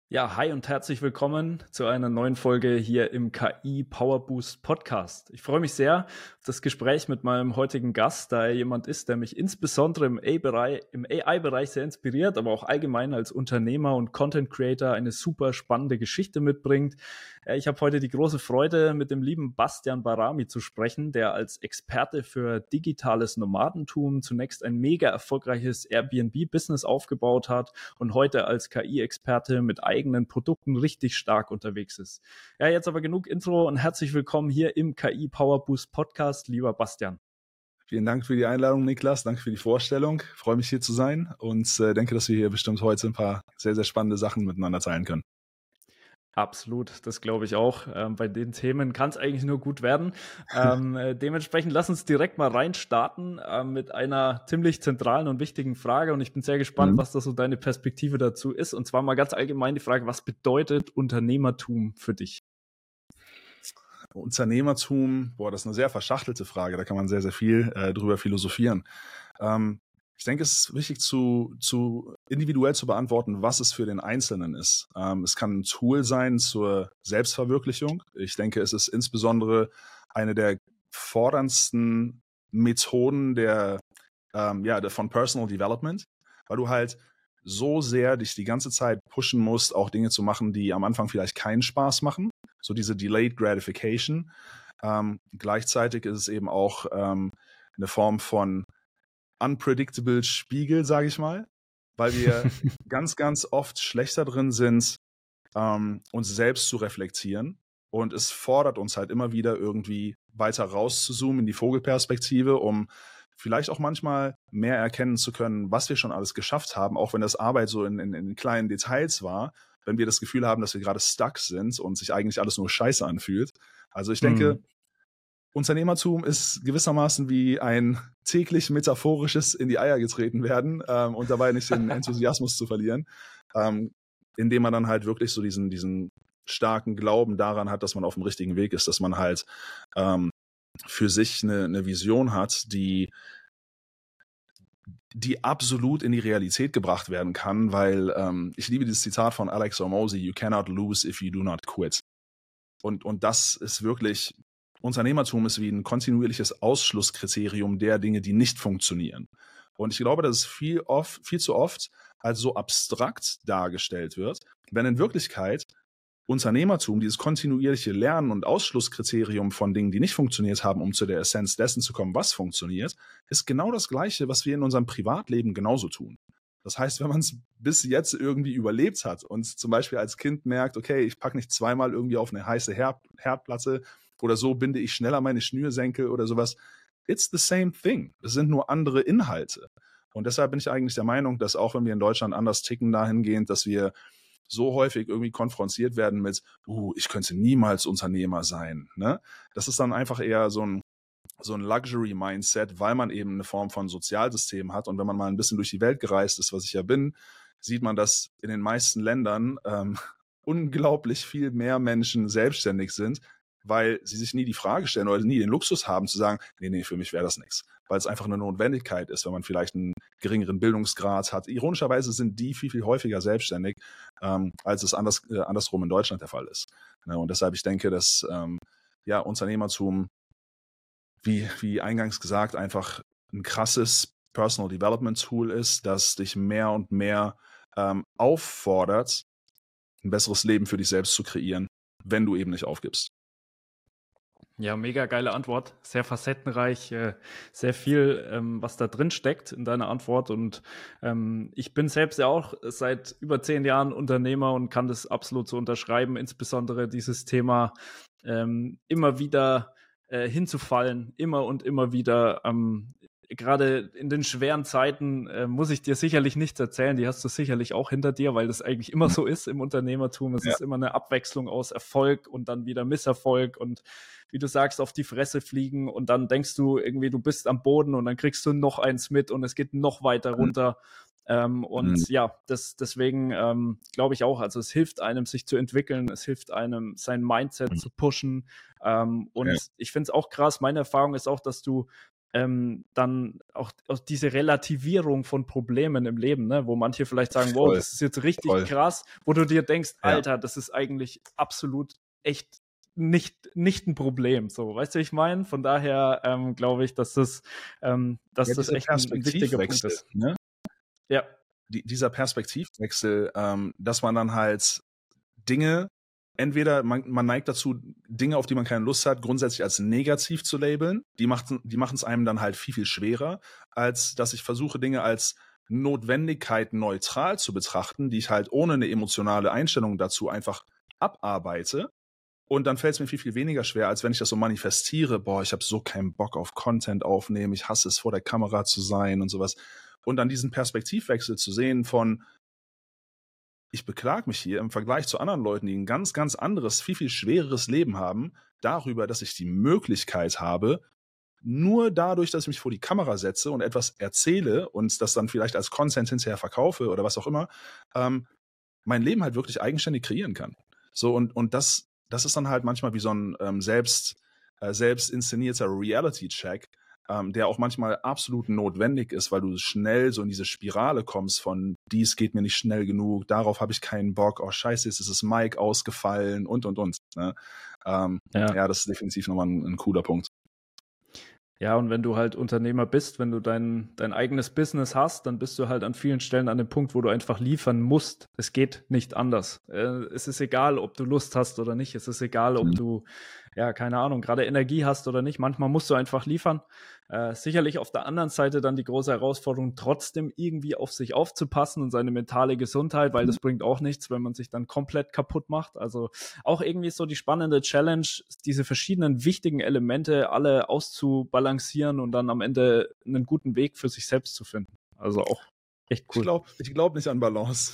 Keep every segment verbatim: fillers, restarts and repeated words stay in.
Ja, hi und herzlich willkommen zu einer neuen Folge hier im K I Power Boost Podcast. Ich freue mich sehr auf das Gespräch mit meinem heutigen Gast, da er jemand ist, der mich insbesondere im A I-Bereich, im A I-Bereich sehr inspiriert, aber auch allgemein als Unternehmer und Content Creator eine super spannende Geschichte mitbringt. Äh, Ich habe heute die große Freude, mit dem lieben Bastian Barami zu sprechen, der als Experte für digitales Nomadentum zunächst ein mega erfolgreiches Airbnb-Business aufgebaut hat und heute als K I-Experte mit eigenen Produkten richtig stark unterwegs ist. Ja, jetzt aber genug Intro und herzlich willkommen hier im K I Power Boost Podcast, lieber Bastian. Vielen Dank für die Einladung, Niklas. Danke für die Vorstellung. Ich freue mich, hier zu sein und äh, denke, dass wir hier bestimmt heute ein paar sehr, sehr spannende Sachen miteinander teilen können. Absolut, das glaube ich auch. Ähm, bei den Themen kann es eigentlich nur gut werden. ähm, äh, dementsprechend lass uns direkt mal reinstarten äh, mit einer ziemlich zentralen und wichtigen Frage. Und ich bin sehr gespannt, Mhm. was da so deine Perspektive dazu ist. Und zwar mal ganz allgemein die Frage, was bedeutet Unternehmertum für dich? Unternehmertum, boah, das ist eine sehr verschachtelte Frage. Da kann man sehr, sehr viel äh, drüber philosophieren. Ähm, ich denke, es ist wichtig, zu, zu individuell zu beantworten, was es für den Einzelnen ist. Ähm, es kann ein Tool sein zur Selbstverwirklichung. Ich denke, es ist insbesondere eine der forderndsten Methoden der, ähm, ja, der, von Personal Development, weil du halt so sehr dich die ganze Zeit pushen musst, auch Dinge zu machen, die am Anfang vielleicht keinen Spaß machen. So diese Delayed Gratification. Ähm, gleichzeitig ist es eben auch ähm, eine Form von unpredictable Spiegel, sage ich mal, weil wir ganz, ganz oft schlechter drin sind, ähm, uns selbst zu reflektieren. Und es fordert uns halt immer wieder irgendwie weiter rauszuzoomen in die Vogelperspektive, um vielleicht auch manchmal mehr erkennen zu können, was wir schon alles geschafft haben, auch wenn das Arbeit so in, in, in kleinen Details war, wenn wir das Gefühl haben, dass wir gerade stuck sind und sich eigentlich alles nur scheiße anfühlt. Also ich denke, Hm. Unternehmertum ist gewissermaßen wie ein täglich metaphorisches in die Eier getreten werden ähm, und dabei nicht den Enthusiasmus zu verlieren, ähm, indem man dann halt wirklich so diesen, diesen starken Glauben daran hat, dass man auf dem richtigen Weg ist, dass man halt ähm, für sich eine, eine Vision hat, die die absolut in die Realität gebracht werden kann, weil ähm, ich liebe dieses Zitat von Alex Hormozy, you cannot lose if you do not quit. Und, und das ist wirklich, Unternehmertum ist wie ein kontinuierliches Ausschlusskriterium der Dinge, die nicht funktionieren. Und ich glaube, dass es viel, oft, viel zu oft als so abstrakt dargestellt wird, wenn in Wirklichkeit Unternehmertum, dieses kontinuierliche Lernen und Ausschlusskriterium von Dingen, die nicht funktioniert haben, um zu der Essenz dessen zu kommen, was funktioniert, ist genau das Gleiche, was wir in unserem Privatleben genauso tun. Das heißt, wenn man es bis jetzt irgendwie überlebt hat und zum Beispiel als Kind merkt, okay, ich packe nicht zweimal irgendwie auf eine heiße Herd Herdplatte oder so binde ich schneller meine Schnürsenkel oder sowas, it's the same thing. Es sind nur andere Inhalte. Und deshalb bin ich eigentlich der Meinung, dass auch wenn wir in Deutschland anders ticken dahingehend, dass wir so häufig irgendwie konfrontiert werden mit, uh, ich könnte niemals Unternehmer sein. Ne? Das ist dann einfach eher so ein, so ein Luxury-Mindset, weil man eben eine Form von Sozialsystem hat. Und wenn man mal ein bisschen durch die Welt gereist ist, was ich ja bin, sieht man, dass in den meisten Ländern ähm, unglaublich viel mehr Menschen selbstständig sind, weil sie sich nie die Frage stellen oder nie den Luxus haben zu sagen, nee, nee, für mich wäre das nichts. Weil es einfach eine Notwendigkeit ist, wenn man vielleicht einen geringeren Bildungsgrad hat. Ironischerweise sind die viel, viel häufiger selbstständig, ähm, als es anders, äh, andersrum in Deutschland der Fall ist. Ne? Und deshalb, ich denke, dass ähm, ja, Unternehmertum, wie, wie eingangs gesagt, einfach ein krasses Personal Development Tool ist, das dich mehr und mehr ähm, auffordert, ein besseres Leben für dich selbst zu kreieren, wenn du eben nicht aufgibst. Ja, mega geile Antwort. Sehr facettenreich, äh, sehr viel, ähm, was da drin steckt in deiner Antwort. Und ähm, ich bin selbst ja auch seit über zehn Jahren Unternehmer und kann das absolut so unterschreiben. Insbesondere dieses Thema ähm, immer wieder äh, hinzufallen, immer und immer wieder. Ähm, Gerade in den schweren Zeiten äh, muss ich dir sicherlich nichts erzählen. Die hast du sicherlich auch hinter dir, weil das eigentlich immer so ist im Unternehmertum. Es Ja. ist immer eine Abwechslung aus Erfolg und dann wieder Misserfolg und wie du sagst, auf die Fresse fliegen und dann denkst du irgendwie, du bist am Boden und dann kriegst du noch eins mit und es geht noch weiter runter. Ähm, und Mhm. ja, das, deswegen ähm, glaube ich auch, also es hilft einem, sich zu entwickeln, es hilft einem, sein Mindset Mhm. zu pushen. Ähm, und Ja. ich finde es auch krass, meine Erfahrung ist auch, dass du ähm, dann auch, auch diese Relativierung von Problemen im Leben, ne? Wo manche vielleicht sagen, wow, Voll, das ist jetzt richtig voll. krass, wo du dir denkst, Ja. Alter, das ist eigentlich absolut echt nicht, nicht ein Problem. So, weißt du, wie ich meine? Von daher ähm, glaube ich, dass das, ähm, dass Ja, das dieser echt ein, ein wichtiger Punkt Perspektivwechsel, ist. ne? Ja. Die, dieser Perspektivwechsel, ähm, dass man dann halt Dinge, entweder man, man neigt dazu, Dinge, auf die man keine Lust hat, grundsätzlich als negativ zu labeln. Die machen die machen es einem dann halt viel, viel schwerer, als dass ich versuche, Dinge als Notwendigkeit neutral zu betrachten, die ich halt ohne eine emotionale Einstellung dazu einfach abarbeite. Und dann fällt es mir viel, viel weniger schwer, als wenn ich das so manifestiere. Boah, ich habe so keinen Bock auf Content aufnehmen, ich hasse es, vor der Kamera zu sein und sowas. Und dann diesen Perspektivwechsel zu sehen von, ich beklag mich hier im Vergleich zu anderen Leuten, die ein ganz, ganz anderes, viel, viel schwereres Leben haben, darüber, dass ich die Möglichkeit habe, nur dadurch, dass ich mich vor die Kamera setze und etwas erzähle und das dann vielleicht als Content hinterher verkaufe oder was auch immer, ähm, mein Leben halt wirklich eigenständig kreieren kann. So, und, und das, das ist dann halt manchmal wie so ein ähm, selbst, äh, selbst inszenierter Reality-Check, ähm, der auch manchmal absolut notwendig ist, weil du schnell so in diese Spirale kommst von, dies geht mir nicht schnell genug, darauf habe ich keinen Bock, oh scheiße, jetzt ist das Mic ausgefallen und, und, und. Ne? Ähm, ja. ja, das ist definitiv nochmal ein, ein cooler Punkt. Ja, und wenn du halt Unternehmer bist, wenn du dein, dein eigenes Business hast, dann bist du halt an vielen Stellen an dem Punkt, wo du einfach liefern musst. Es geht nicht anders. Äh, es ist egal, ob du Lust hast oder nicht. Es ist egal, ob mhm. du, ja, keine Ahnung, gerade Energie hast oder nicht. Manchmal musst du einfach liefern. Äh, sicherlich auf der anderen Seite dann die große Herausforderung, trotzdem irgendwie auf sich aufzupassen und seine mentale Gesundheit, weil das bringt auch nichts, wenn man sich dann komplett kaputt macht. Also auch irgendwie so die spannende Challenge, diese verschiedenen wichtigen Elemente alle auszubalancieren und dann am Ende einen guten Weg für sich selbst zu finden. Also auch echt cool. Ich glaube ich glaub nicht an Balance.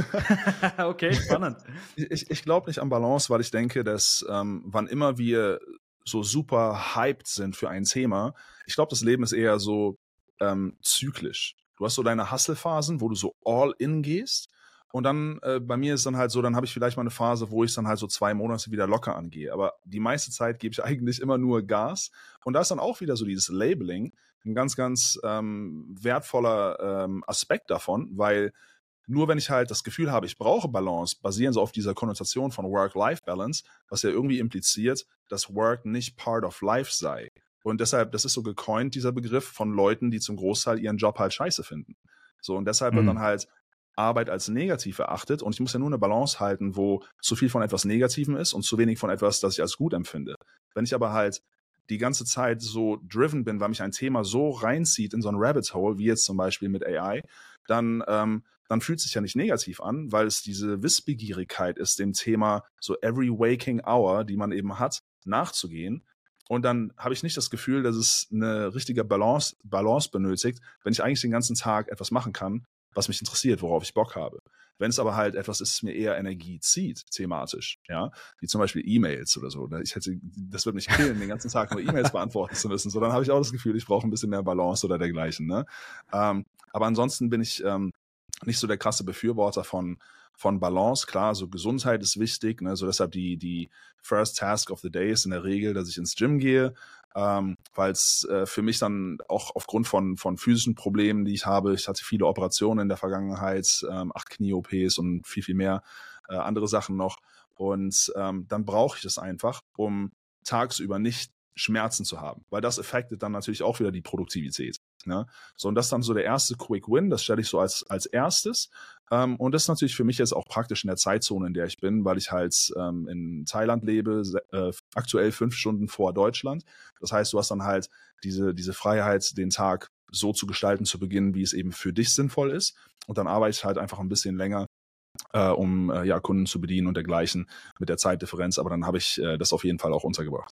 Okay, spannend. Ich, ich glaube nicht an Balance, weil ich denke, dass ähm, wann immer wir so super hyped sind für ein Thema, ich glaube, das Leben ist eher so ähm, zyklisch. Du hast so deine Hustle-Phasen, wo du so all in gehst. Und dann, äh, bei mir ist dann halt so, dann habe ich vielleicht mal eine Phase, wo ich dann halt so zwei Monate wieder locker angehe. Aber die meiste Zeit gebe ich eigentlich immer nur Gas. Und da ist dann auch wieder so dieses Labeling, ein ganz, ganz ähm, wertvoller ähm, Aspekt davon, weil nur wenn ich halt das Gefühl habe, ich brauche Balance, basierend so auf dieser Konnotation von Work-Life-Balance, was ja irgendwie impliziert, dass Work nicht part of life sei. Und deshalb, das ist so gecoint, dieser Begriff von Leuten, die zum Großteil ihren Job halt scheiße finden. So, und deshalb mhm. wird dann halt Arbeit als negativ erachtet und ich muss ja nur eine Balance halten, wo zu viel von etwas Negativem ist und zu wenig von etwas, das ich als gut empfinde. Wenn ich aber halt die ganze Zeit so driven bin, weil mich ein Thema so reinzieht in so ein Rabbit Hole, wie jetzt zum Beispiel mit A I, dann, ähm, dann fühlt es sich ja nicht negativ an, weil es diese Wissbegierigkeit ist, dem Thema so every waking hour, die man eben hat, nachzugehen. Und dann habe ich nicht das Gefühl, dass es eine richtige Balance, Balance benötigt, wenn ich eigentlich den ganzen Tag etwas machen kann, was mich interessiert, worauf ich Bock habe. Wenn es aber halt etwas ist, das mir eher Energie zieht, thematisch, ja, wie zum Beispiel E-Mails oder so. Ich hätte, das würde mich killen, den ganzen Tag nur E-Mails beantworten zu müssen. So, dann habe ich auch das Gefühl, ich brauche ein bisschen mehr Balance oder dergleichen. Ne? Ähm, aber ansonsten bin ich ähm, nicht so der krasse Befürworter von von Balance. Klar, so Gesundheit ist wichtig, ne? So deshalb die die First Task of the Day ist in der Regel, dass ich ins Gym gehe, ähm, weil es äh, für mich dann auch aufgrund von von physischen Problemen, die ich habe, ich hatte viele Operationen in der Vergangenheit, ähm, acht Knie-O Ps und viel viel mehr äh, andere Sachen noch und ähm, dann brauche ich es einfach, um tagsüber nicht Schmerzen zu haben, weil das affectet dann natürlich auch wieder die Produktivität. Ne? So, und das ist dann so der erste Quick Win, das stelle ich so als, als erstes. Ähm, und das ist natürlich für mich jetzt auch praktisch in der Zeitzone, in der ich bin, weil ich halt ähm, in Thailand lebe, äh, aktuell fünf Stunden vor Deutschland. Das heißt, du hast dann halt diese, diese Freiheit, den Tag so zu gestalten zu beginnen, wie es eben für dich sinnvoll ist. Und dann arbeite ich halt einfach ein bisschen länger, äh, um äh, ja, Kunden zu bedienen und dergleichen mit der Zeitdifferenz. Aber dann habe ich äh, das auf jeden Fall auch untergebracht.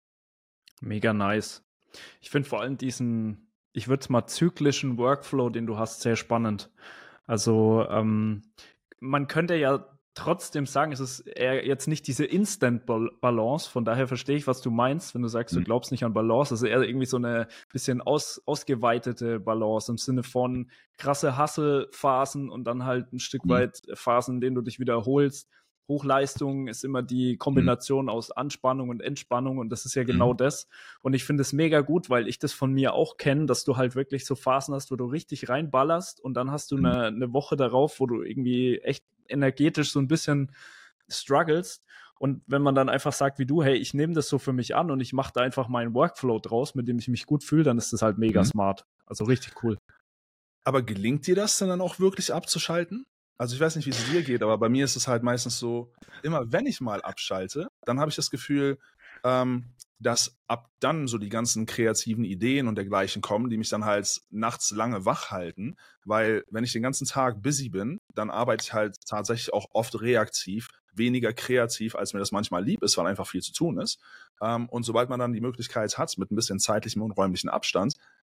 Mega nice. Ich finde vor allem diesen, ich würde es mal zyklischen Workflow, den du hast, sehr spannend. Also ähm, man könnte ja trotzdem sagen, es ist eher jetzt nicht diese Instant-Balance, von daher verstehe ich, was du meinst, wenn du sagst, mhm. du glaubst nicht an Balance, es ist eher irgendwie so eine bisschen aus, ausgeweitete Balance im Sinne von krasse Hustle-Phasen und dann halt ein Stück mhm. weit Phasen, in denen du dich wiederholst. Hochleistung ist immer die Kombination mhm. aus Anspannung und Entspannung und das ist ja genau mhm. das. Und ich finde es mega gut, weil ich das von mir auch kenne, dass du halt wirklich so Phasen hast, wo du richtig reinballerst und dann hast du mhm. eine, eine Woche darauf, wo du irgendwie echt energetisch so ein bisschen struggles. Und wenn man dann einfach sagt wie du, hey, ich nehme das so für mich an und ich mache da einfach meinen Workflow draus, mit dem ich mich gut fühle, dann ist das halt mega mhm. smart. Also richtig cool. Aber gelingt dir das denn dann auch wirklich abzuschalten? Also ich weiß nicht, wie es dir geht, aber bei mir ist es halt meistens so, immer wenn ich mal abschalte, dann habe ich das Gefühl, ähm, dass ab dann so die ganzen kreativen Ideen und dergleichen kommen, die mich dann halt nachts lange wach halten, weil wenn ich den ganzen Tag busy bin, dann arbeite ich halt tatsächlich auch oft reaktiv, weniger kreativ, als mir das manchmal lieb ist, weil einfach viel zu tun ist. Ähm, und sobald man dann die Möglichkeit hat, mit ein bisschen zeitlichem und räumlichen Abstand,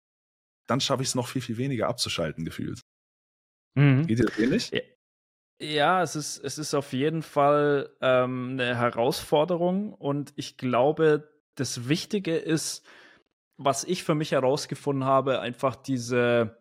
dann schaffe ich es noch viel, viel weniger abzuschalten, gefühlt. Mhm. Geht dir das ähnlich? Ja. Ja, es ist, es ist auf jeden Fall ähm, eine Herausforderung und ich glaube, das Wichtige ist, was ich für mich herausgefunden habe, einfach diese,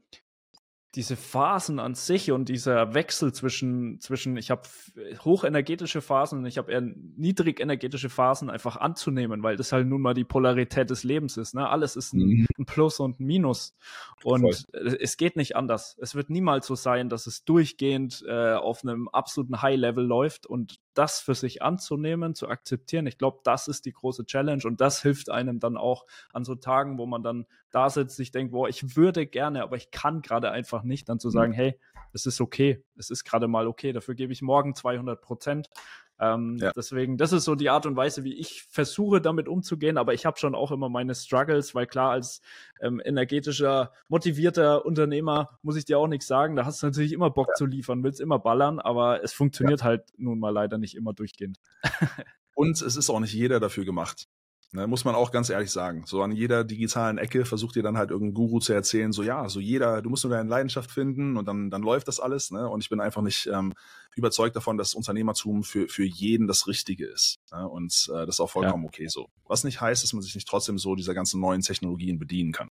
diese Phasen an sich und dieser Wechsel zwischen, zwischen ich habe hochenergetische Phasen und ich habe eher niedrigenergetische Phasen einfach anzunehmen, weil das halt nun mal die Polarität des Lebens ist. Ne? Alles ist ein, mhm. ein Plus und ein Minus. Und Voll. Es geht nicht anders. Es wird niemals so sein, dass es durchgehend äh, auf einem absoluten High-Level läuft und das für sich anzunehmen, zu akzeptieren. Ich glaube, das ist die große Challenge und das hilft einem dann auch an so Tagen, wo man dann da sitzt, sich denkt, boah, ich würde gerne, aber ich kann gerade einfach nicht, dann zu sagen, hey, es ist okay, es ist gerade mal okay, dafür gebe ich morgen zweihundert Prozent. Ähm, ja. Deswegen, das ist so die Art und Weise, wie ich versuche, damit umzugehen, aber ich habe schon auch immer meine Struggles, weil klar, als ähm, energetischer, motivierter Unternehmer muss ich dir auch nichts sagen, da hast du natürlich immer Bock ja. zu liefern, willst immer ballern, aber es funktioniert ja. halt nun mal leider nicht immer durchgehend. Und es ist auch nicht jeder dafür gemacht. Ne, muss man auch ganz ehrlich sagen. So an jeder digitalen Ecke versucht dir dann halt irgendein Guru zu erzählen, so ja, so jeder, du musst nur deine Leidenschaft finden und dann, dann läuft das alles. Ne? Und ich bin einfach nicht ähm, überzeugt davon, dass Unternehmertum für, für jeden das Richtige ist. Ne? Und äh, das ist auch vollkommen ja. okay so. Was nicht heißt, dass man sich nicht trotzdem so dieser ganzen neuen Technologien bedienen kann.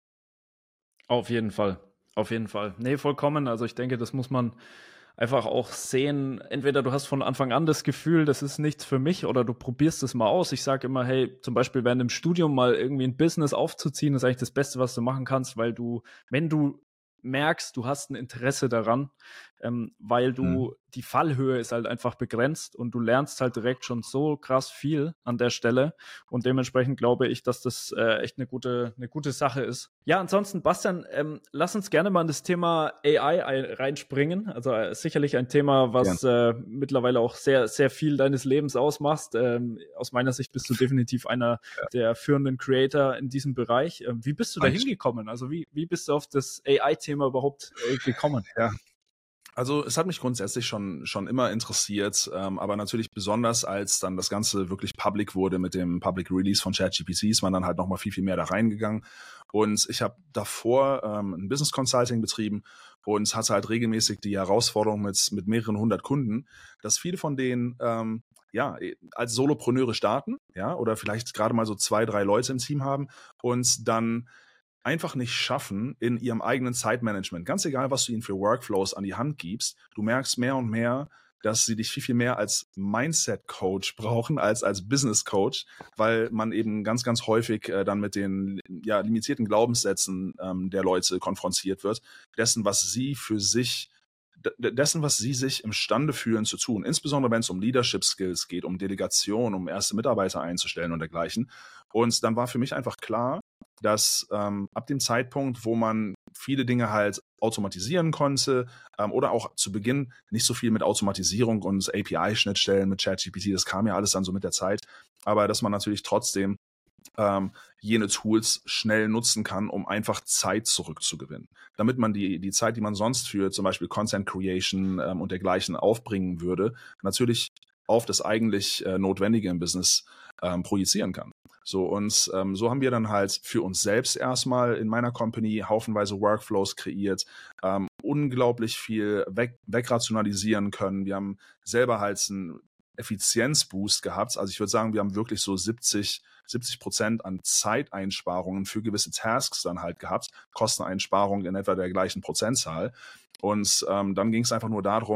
Auf jeden Fall. Auf jeden Fall. Nee, vollkommen. Also ich denke, das muss man einfach auch sehen, entweder du hast von Anfang an das Gefühl, das ist nichts für mich oder du probierst es mal aus. Ich sage immer, hey, zum Beispiel während dem Studium mal irgendwie ein Business aufzuziehen, ist eigentlich das Beste, was du machen kannst, weil du, wenn du merkst, du hast ein Interesse daran, ähm, weil du, mhm. die Fallhöhe ist halt einfach begrenzt und du lernst halt direkt schon so krass viel an der Stelle und dementsprechend glaube ich, dass das äh, echt eine gute, eine gute Sache ist. Ja, ansonsten, Bastian, ähm, lass uns gerne mal in das Thema A I ein, reinspringen, also äh, sicherlich ein Thema, was ja. äh, mittlerweile auch sehr, sehr viel deines Lebens ausmacht. Ähm, aus meiner Sicht bist du definitiv einer ja. der führenden Creator in diesem Bereich. Ähm, wie bist du da hingekommen? Also wie, wie bist du auf das A I-Thema überhaupt äh, gekommen? Ja. Also es hat mich grundsätzlich schon schon immer interessiert, ähm, aber natürlich besonders, als dann das Ganze wirklich public wurde mit dem Public Release von ChatGPT, ist man dann halt nochmal viel, viel mehr da reingegangen. Und ich habe davor ähm, ein Business Consulting betrieben und hatte halt regelmäßig die Herausforderung mit, mit mehreren hundert Kunden, dass viele von denen ähm, ja als Solopreneure starten, ja, oder vielleicht gerade mal so zwei, drei Leute im Team haben und dann einfach nicht schaffen in ihrem eigenen Zeitmanagement. Ganz egal, was du ihnen für Workflows an die Hand gibst, du merkst mehr und mehr, dass sie dich viel, viel mehr als Mindset-Coach brauchen als als Business-Coach, weil man eben ganz, ganz häufig äh, dann mit den ja, limitierten Glaubenssätzen ähm, der Leute konfrontiert wird, dessen, was sie für sich dessen, was sie sich imstande fühlen zu tun, insbesondere wenn es um Leadership Skills geht, um Delegation, um erste Mitarbeiter einzustellen und dergleichen. Und dann war für mich einfach klar, dass ähm, ab dem Zeitpunkt, wo man viele Dinge halt automatisieren konnte ähm, oder auch zu Beginn nicht so viel mit Automatisierung und A P I-Schnittstellen mit ChatGPT, das kam ja alles dann so mit der Zeit, aber dass man natürlich trotzdem ähm, jene Tools schnell nutzen kann, um einfach Zeit zurückzugewinnen. Damit man die, die Zeit, die man sonst für zum Beispiel Content Creation ähm, und dergleichen aufbringen würde, natürlich auf das eigentlich äh, Notwendige im Business ähm, projizieren kann. So, und ähm, so haben wir dann halt für uns selbst erstmal in meiner Company haufenweise Workflows kreiert, ähm, unglaublich viel weg, wegrationalisieren können. Wir haben selber halt einen Effizienzboost gehabt. Also ich würde sagen, wir haben wirklich so siebzig Prozent an Zeiteinsparungen für gewisse Tasks dann halt gehabt, Kosteneinsparungen in etwa der gleichen Prozentzahl. Und ähm, dann ging es einfach nur darum,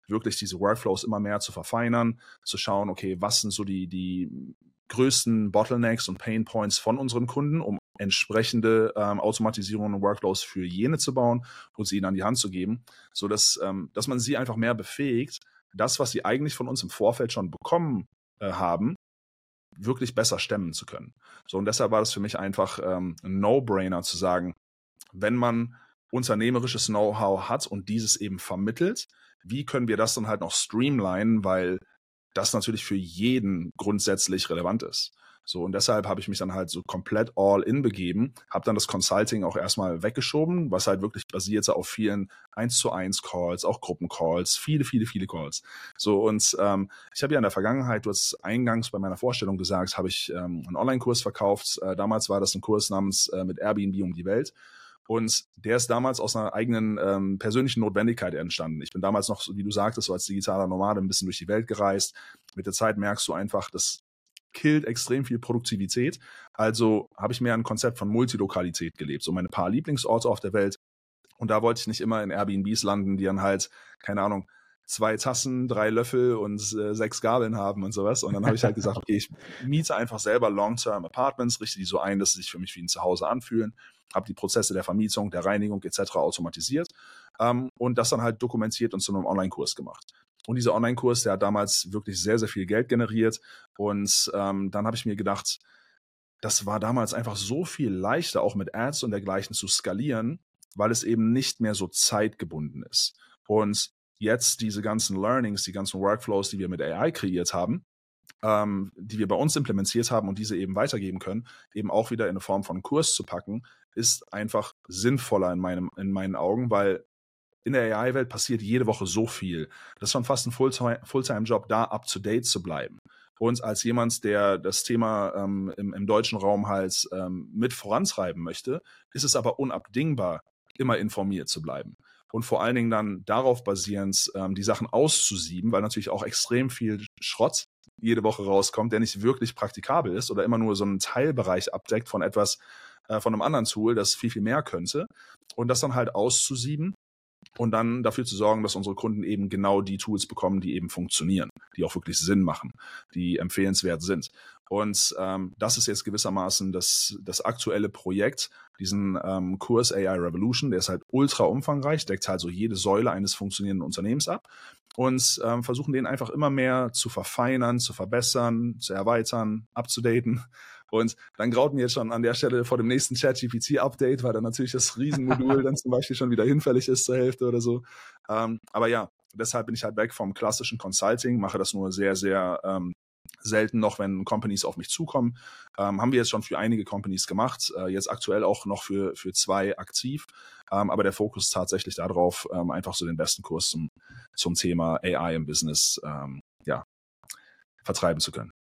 wirklich diese Workflows immer mehr zu verfeinern, zu schauen, okay, was sind so die, die größten Bottlenecks und Pain Points von unseren Kunden, um entsprechende ähm, Automatisierungen und Workflows für jene zu bauen und sie ihnen an die Hand zu geben, sodass ähm, dass man sie einfach mehr befähigt, das, was sie eigentlich von uns im Vorfeld schon bekommen äh, haben, wirklich besser stemmen zu können. So, und deshalb war das für mich einfach ähm, ein No-Brainer zu sagen, wenn man unternehmerisches Know-how hat und dieses eben vermittelt, wie können wir das dann halt noch streamlinen, weil das natürlich für jeden grundsätzlich relevant ist. So, und deshalb habe ich mich dann halt so komplett all in begeben, habe dann das Consulting auch erstmal weggeschoben, was halt wirklich basierte auf vielen eins zu eins Calls, auch Gruppencalls, viele, viele, viele Calls. So, und ähm, ich habe ja in der Vergangenheit, du hast eingangs bei meiner Vorstellung gesagt, habe ich ähm, einen Online-Kurs verkauft. Äh, damals war das ein Kurs namens äh, mit Airbnb um die Welt. Und der ist damals aus einer eigenen ähm, persönlichen Notwendigkeit entstanden. Ich bin damals noch, wie du sagtest, so als digitaler Nomade ein bisschen durch die Welt gereist. Mit der Zeit merkst du einfach, das killt extrem viel Produktivität. Also habe ich mehr ein Konzept von Multilokalität gelebt. So meine paar Lieblingsorte auf der Welt. Und da wollte ich nicht immer in Airbnbs landen, die dann halt, keine Ahnung, zwei Tassen, drei Löffel und äh, sechs Gabeln haben und sowas. Und dann habe ich halt gesagt, okay, ich miete einfach selber Long-Term Apartments, richte die so ein, dass sie sich für mich wie ein Zuhause anfühlen, habe die Prozesse der Vermietung, der Reinigung et cetera automatisiert ähm, und das dann halt dokumentiert und zu einem Online-Kurs gemacht. Und dieser Online-Kurs, der hat damals wirklich sehr, sehr viel Geld generiert. Und ähm, dann habe ich mir gedacht, das war damals einfach so viel leichter, auch mit Ads und dergleichen zu skalieren, weil es eben nicht mehr so zeitgebunden ist. Und jetzt diese ganzen Learnings, die ganzen Workflows, die wir mit A I kreiert haben, ähm, die wir bei uns implementiert haben und diese eben weitergeben können, eben auch wieder in eine Form von Kurs zu packen, ist einfach sinnvoller in, meinem, in meinen Augen, weil in der A I-Welt passiert jede Woche so viel. Das ist schon fast ein Fulltime-Job, da up-to-date zu bleiben. Und als jemand, der das Thema ähm, im, im deutschen Raum halt ähm, mit vorantreiben möchte, ist es aber unabdingbar, immer informiert zu bleiben. Und vor allen Dingen dann darauf basierend, ähm, die Sachen auszusieben, weil natürlich auch extrem viel Schrott jede Woche rauskommt, der nicht wirklich praktikabel ist oder immer nur so einen Teilbereich abdeckt von etwas, äh, von einem anderen Tool, das viel, viel mehr könnte. Und das dann halt auszusieben und dann dafür zu sorgen, dass unsere Kunden eben genau die Tools bekommen, die eben funktionieren, die auch wirklich Sinn machen, die empfehlenswert sind. Und ähm, das ist jetzt gewissermaßen das, das aktuelle Projekt, diesen ähm, Kurs A I Revolution, der ist halt ultra umfangreich, deckt halt so jede Säule eines funktionierenden Unternehmens ab und ähm, versuchen den einfach immer mehr zu verfeinern, zu verbessern, zu erweitern, abzudaten. Und dann graut mir jetzt schon an der Stelle vor dem nächsten ChatGPT-Update, weil dann natürlich das Riesenmodul dann zum Beispiel schon wieder hinfällig ist zur Hälfte oder so. Ähm, aber ja, deshalb bin ich halt weg vom klassischen Consulting, mache das nur sehr, sehr ähm, selten noch, wenn Companies auf mich zukommen. Ähm, haben wir jetzt schon für einige Companies gemacht, äh, jetzt aktuell auch noch für, für zwei aktiv. Ähm, aber der Fokus ist tatsächlich darauf, ähm, einfach so den besten Kurs zum, zum Thema A I im Business ähm, ja, vertreiben zu können.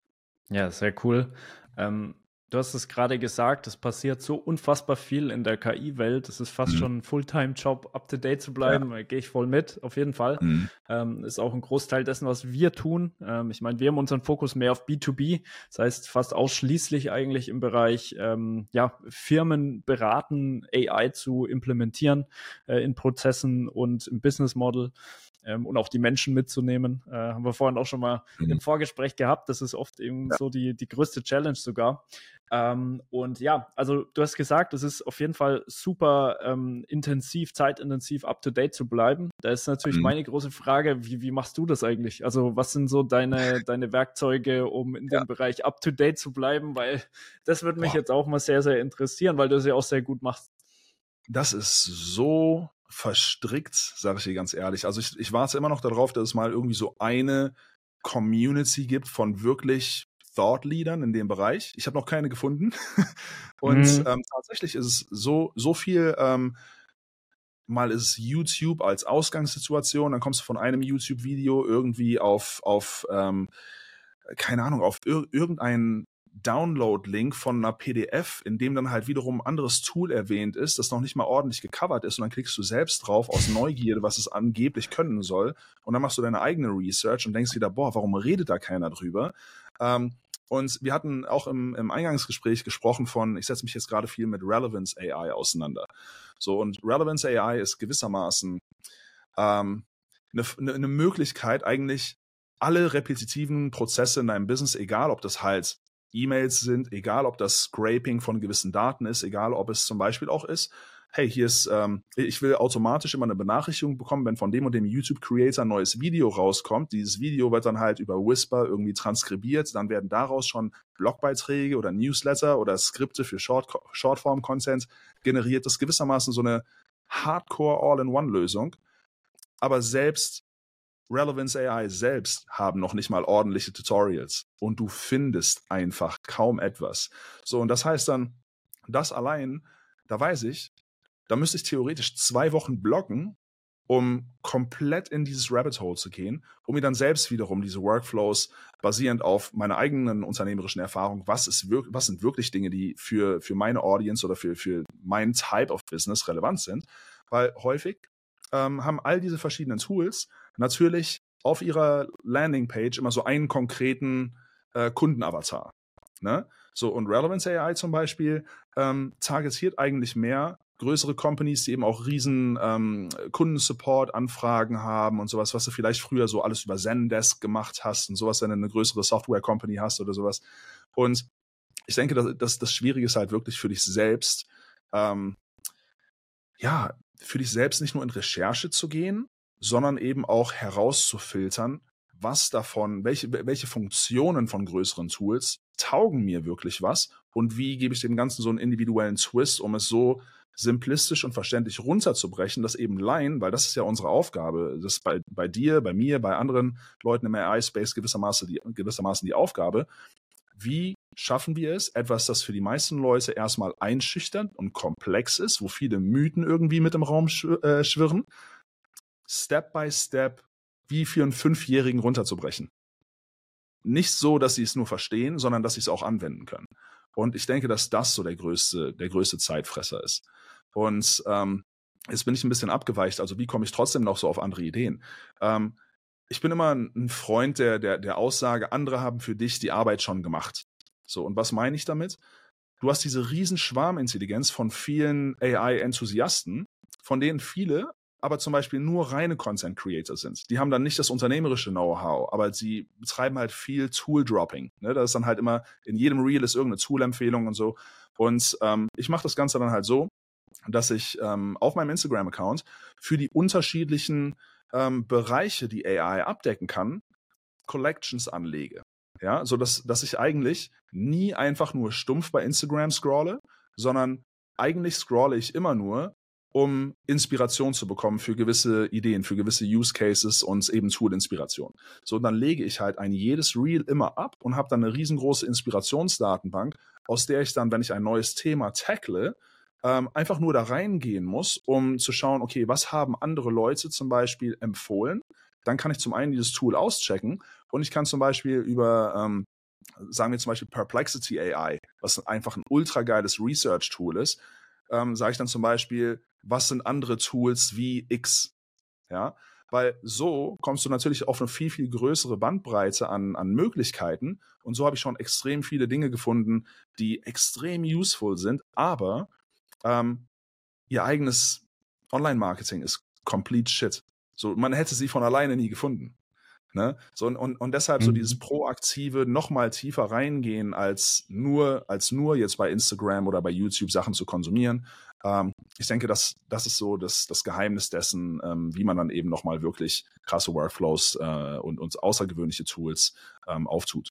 Ja, sehr cool. Ähm, du hast es gerade gesagt, es passiert so unfassbar viel in der K I-Welt. Es ist fast mhm. schon ein Fulltime-Job, up-to-date zu bleiben. Ja. Da gehe ich voll mit, auf jeden Fall. Mhm. Ähm, ist auch ein Großteil dessen, was wir tun. Ähm, ich meine, wir haben unseren Fokus mehr auf B zwei B. Das heißt, fast ausschließlich eigentlich im Bereich ähm, ja, Firmen beraten, A I zu implementieren äh, in Prozessen und im Business Model. Ähm, und auch die Menschen mitzunehmen. Äh, haben wir vorhin auch schon mal mhm. im Vorgespräch gehabt. Das ist oft eben ja. so die, die größte Challenge sogar. Ähm, und ja, also du hast gesagt, es ist auf jeden Fall super ähm, intensiv, zeitintensiv, up-to-date zu bleiben. Da ist natürlich mhm. meine große Frage, wie, wie machst du das eigentlich? Also was sind so deine, deine Werkzeuge, um in ja. dem Bereich up-to-date zu bleiben? Weil das würde mich Boah. jetzt auch mal sehr, sehr interessieren, weil du es ja auch sehr gut machst. Das ist so verstrickt, sage ich dir ganz ehrlich. Also ich, ich warte immer noch darauf, dass es mal irgendwie so eine Community gibt von wirklich Thought-Leadern in dem Bereich. Ich habe noch keine gefunden. Und mhm. ähm, tatsächlich ist es so, so viel, ähm, mal ist YouTube als Ausgangssituation, dann kommst du von einem YouTube-Video irgendwie auf, auf ähm, keine Ahnung, auf ir- irgendein Download-Link von einer P D F, in dem dann halt wiederum ein anderes Tool erwähnt ist, das noch nicht mal ordentlich gecovert ist und dann klickst du selbst drauf aus Neugierde, was es angeblich können soll und dann machst du deine eigene Research und denkst wieder, boah, warum redet da keiner drüber? Ähm, und wir hatten auch im, im Eingangsgespräch gesprochen von, ich setze mich jetzt gerade viel mit Relevance A I auseinander. So, und Relevance A I ist gewissermaßen ähm, eine, eine Möglichkeit, eigentlich alle repetitiven Prozesse in deinem Business, egal ob das halt E-Mails sind, egal ob das Scraping von gewissen Daten ist, egal ob es zum Beispiel auch ist, hey, hier ist, ähm, ich will automatisch immer eine Benachrichtigung bekommen, wenn von dem und dem YouTube-Creator ein neues Video rauskommt. Dieses Video wird dann halt über Whisper irgendwie transkribiert, dann werden daraus schon Blogbeiträge oder Newsletter oder Skripte für Short, Shortform-Content generiert. Das ist gewissermaßen so eine Hardcore-All-in-One-Lösung. Aber selbst Relevance A I selbst haben noch nicht mal ordentliche Tutorials und du findest einfach kaum etwas. So, und das heißt dann, das allein, da weiß ich, da müsste ich theoretisch zwei Wochen bloggen, um komplett in dieses Rabbit Hole zu gehen, um mir dann selbst wiederum diese Workflows basierend auf meiner eigenen unternehmerischen Erfahrung, was ist wirklich, was sind wirklich Dinge, die für, für meine Audience oder für, für mein Type of Business relevant sind, weil häufig ähm, haben all diese verschiedenen Tools natürlich auf ihrer Landingpage immer so einen konkreten äh, Kundenavatar. Ne? So, und Relevance A I zum Beispiel ähm, targetiert eigentlich mehr größere Companies, die eben auch riesen ähm, Kundensupport-Anfragen haben und sowas, was du vielleicht früher so alles über Zendesk gemacht hast und sowas, wenn du eine größere Software-Company hast oder sowas. Und ich denke, dass, dass das Schwierige ist halt wirklich für dich selbst, ähm, ja, für dich selbst nicht nur in Recherche zu gehen, sondern eben auch herauszufiltern, was davon, welche, welche Funktionen von größeren Tools taugen mir wirklich was und wie gebe ich dem Ganzen so einen individuellen Twist, um es so simplistisch und verständlich runterzubrechen, dass eben Laien, weil das ist ja unsere Aufgabe, das ist bei, bei dir, bei mir, bei anderen Leuten im A I-Space gewissermaßen die, gewissermaßen die Aufgabe, wie schaffen wir es, etwas, das für die meisten Leute erstmal einschüchternd und komplex ist, wo viele Mythen irgendwie mit im Raum schw- äh, schwirren, Step by Step wie für einen Fünfjährigen runterzubrechen. Nicht so, dass sie es nur verstehen, sondern dass sie es auch anwenden können. Und ich denke, dass das so der größte, der größte Zeitfresser ist. Und ähm, jetzt bin ich ein bisschen abgeweicht, also wie komme ich trotzdem noch so auf andere Ideen? Ähm, ich bin immer ein Freund der, der, der Aussage, andere haben für dich die Arbeit schon gemacht. So, und was meine ich damit? Du hast diese riesen Schwarmintelligenz von vielen A I-Enthusiasten, von denen viele aber zum Beispiel nur reine Content Creator sind. Die haben dann nicht das unternehmerische Know-how, aber sie betreiben halt viel Tool-Dropping. Ne? Da ist dann halt immer, in jedem Reel ist irgendeine Tool-Empfehlung und so. Und ähm, ich mache das Ganze dann halt so, dass ich ähm, auf meinem Instagram-Account für die unterschiedlichen ähm, Bereiche, die A I abdecken kann, Collections anlege. Ja, so dass, dass ich eigentlich nie einfach nur stumpf bei Instagram scrolle, sondern eigentlich scrolle ich immer nur, um Inspiration zu bekommen für gewisse Ideen, für gewisse Use Cases und eben Tool-Inspiration. So, und dann lege ich halt ein jedes Reel immer ab und habe dann eine riesengroße Inspirationsdatenbank, aus der ich dann, wenn ich ein neues Thema tackle, ähm, einfach nur da reingehen muss, um zu schauen, okay, was haben andere Leute zum Beispiel empfohlen? Dann kann ich zum einen dieses Tool auschecken und ich kann zum Beispiel über, ähm, sagen wir zum Beispiel Perplexity A I, was einfach ein ultra geiles Research-Tool ist, ähm, sage ich dann zum Beispiel, was sind andere Tools wie X? Ja, weil so kommst du natürlich auf eine viel, viel größere Bandbreite an, an Möglichkeiten und so habe ich schon extrem viele Dinge gefunden, die extrem useful sind, aber ähm, ihr eigenes Online-Marketing ist complete shit. So, man hätte sie von alleine nie gefunden. Ne? So, und, und deshalb so dieses proaktive, nochmal tiefer reingehen, als nur, als nur jetzt bei Instagram oder bei YouTube Sachen zu konsumieren. Ähm, ich denke, das, das ist so das, das Geheimnis dessen, ähm, wie man dann eben nochmal wirklich krasse Workflows äh, und, und außergewöhnliche Tools ähm, auftut.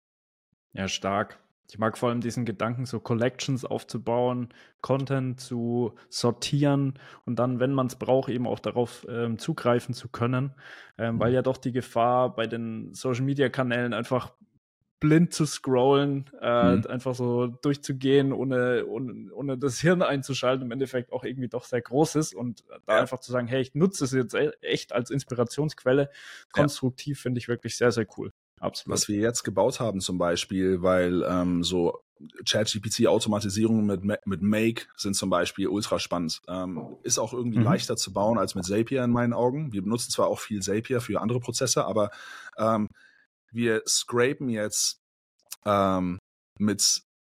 Ja, stark. Ich mag vor allem diesen Gedanken, so Collections aufzubauen, Content zu sortieren und dann, wenn man es braucht, eben auch darauf ähm, zugreifen zu können, ähm, mhm. weil ja doch die Gefahr bei den Social-Media-Kanälen einfach blind zu scrollen, äh, mhm. einfach so durchzugehen, ohne, ohne, ohne das Hirn einzuschalten, im Endeffekt auch irgendwie doch sehr groß ist und da ja. einfach zu sagen, hey, ich nutze es jetzt echt als Inspirationsquelle, konstruktiv, ja. finde ich wirklich sehr, sehr cool. Absolut. Was wir jetzt gebaut haben zum Beispiel, weil ähm, so ChatGPT-Automatisierungen mit, mit Make sind zum Beispiel ultra spannend. Ähm, ist auch irgendwie mhm. leichter zu bauen als mit Zapier in meinen Augen. Wir benutzen zwar auch viel Zapier für andere Prozesse, aber ähm, wir scrapen jetzt ähm, mit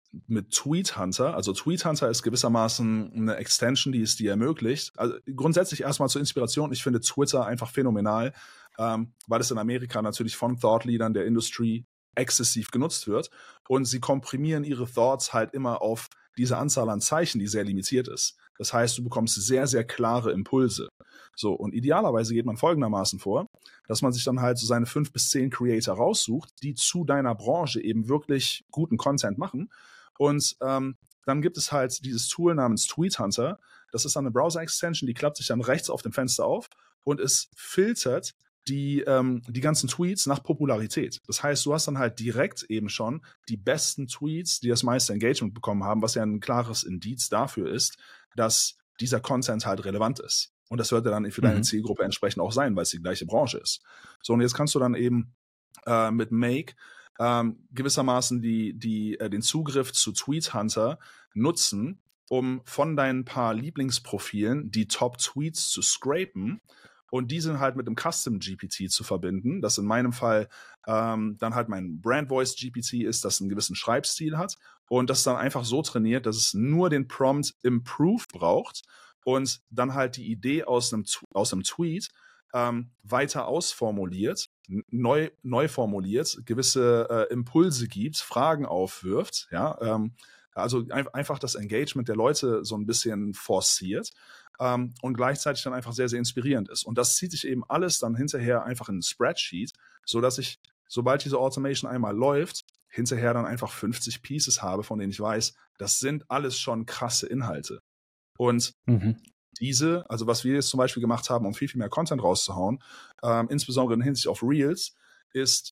mit Tweet Hunter. Also Tweet Hunter ist gewissermaßen eine Extension, die es dir ermöglicht. Also grundsätzlich erstmal zur Inspiration. Ich finde Twitter einfach phänomenal, ähm, weil es in Amerika natürlich von Thought-Leadern der Industrie exzessiv genutzt wird. Und sie komprimieren ihre Thoughts halt immer auf diese Anzahl an Zeichen, die sehr limitiert ist. Das heißt, du bekommst sehr, sehr klare Impulse. So, und idealerweise geht man folgendermaßen vor, dass man sich dann halt so seine fünf bis zehn Creator raussucht, die zu deiner Branche eben wirklich guten Content machen. Und ähm, dann gibt es halt dieses Tool namens Tweet Hunter. Das ist dann eine Browser-Extension, die klappt sich dann rechts auf dem Fenster auf und es filtert die, ähm, die ganzen Tweets nach Popularität. Das heißt, du hast dann halt direkt eben schon die besten Tweets, die das meiste Engagement bekommen haben, was ja ein klares Indiz dafür ist, dass dieser Content halt relevant ist. Und das wird ja dann für deine mhm. Zielgruppe entsprechend auch sein, weil es die gleiche Branche ist. So, und jetzt kannst du dann eben äh, mit Make ähm, gewissermaßen die, die, äh, den Zugriff zu Tweet Hunter nutzen, um von deinen paar Lieblingsprofilen die Top-Tweets zu scrapen und die sind halt mit einem Custom-G P T zu verbinden, das in meinem Fall ähm, dann halt mein Brand-Voice-G P T ist, das einen gewissen Schreibstil hat und das dann einfach so trainiert, dass es nur den Prompt Improve braucht und dann halt die Idee aus einem, aus einem Tweet ähm, weiter ausformuliert, neu, neu formuliert, gewisse äh, Impulse gibt, Fragen aufwirft, ja, ähm, also ein, einfach das Engagement der Leute so ein bisschen forciert ähm, und gleichzeitig dann einfach sehr, sehr inspirierend ist. Und das zieht sich eben alles dann hinterher einfach in ein Spreadsheet, sodass ich, sobald diese Automation einmal läuft, hinterher dann einfach fünfzig Pieces habe, von denen ich weiß, das sind alles schon krasse Inhalte. Und mhm. diese, also was wir jetzt zum Beispiel gemacht haben, um viel, viel mehr Content rauszuhauen, ähm, insbesondere in Hinsicht auf Reels, ist,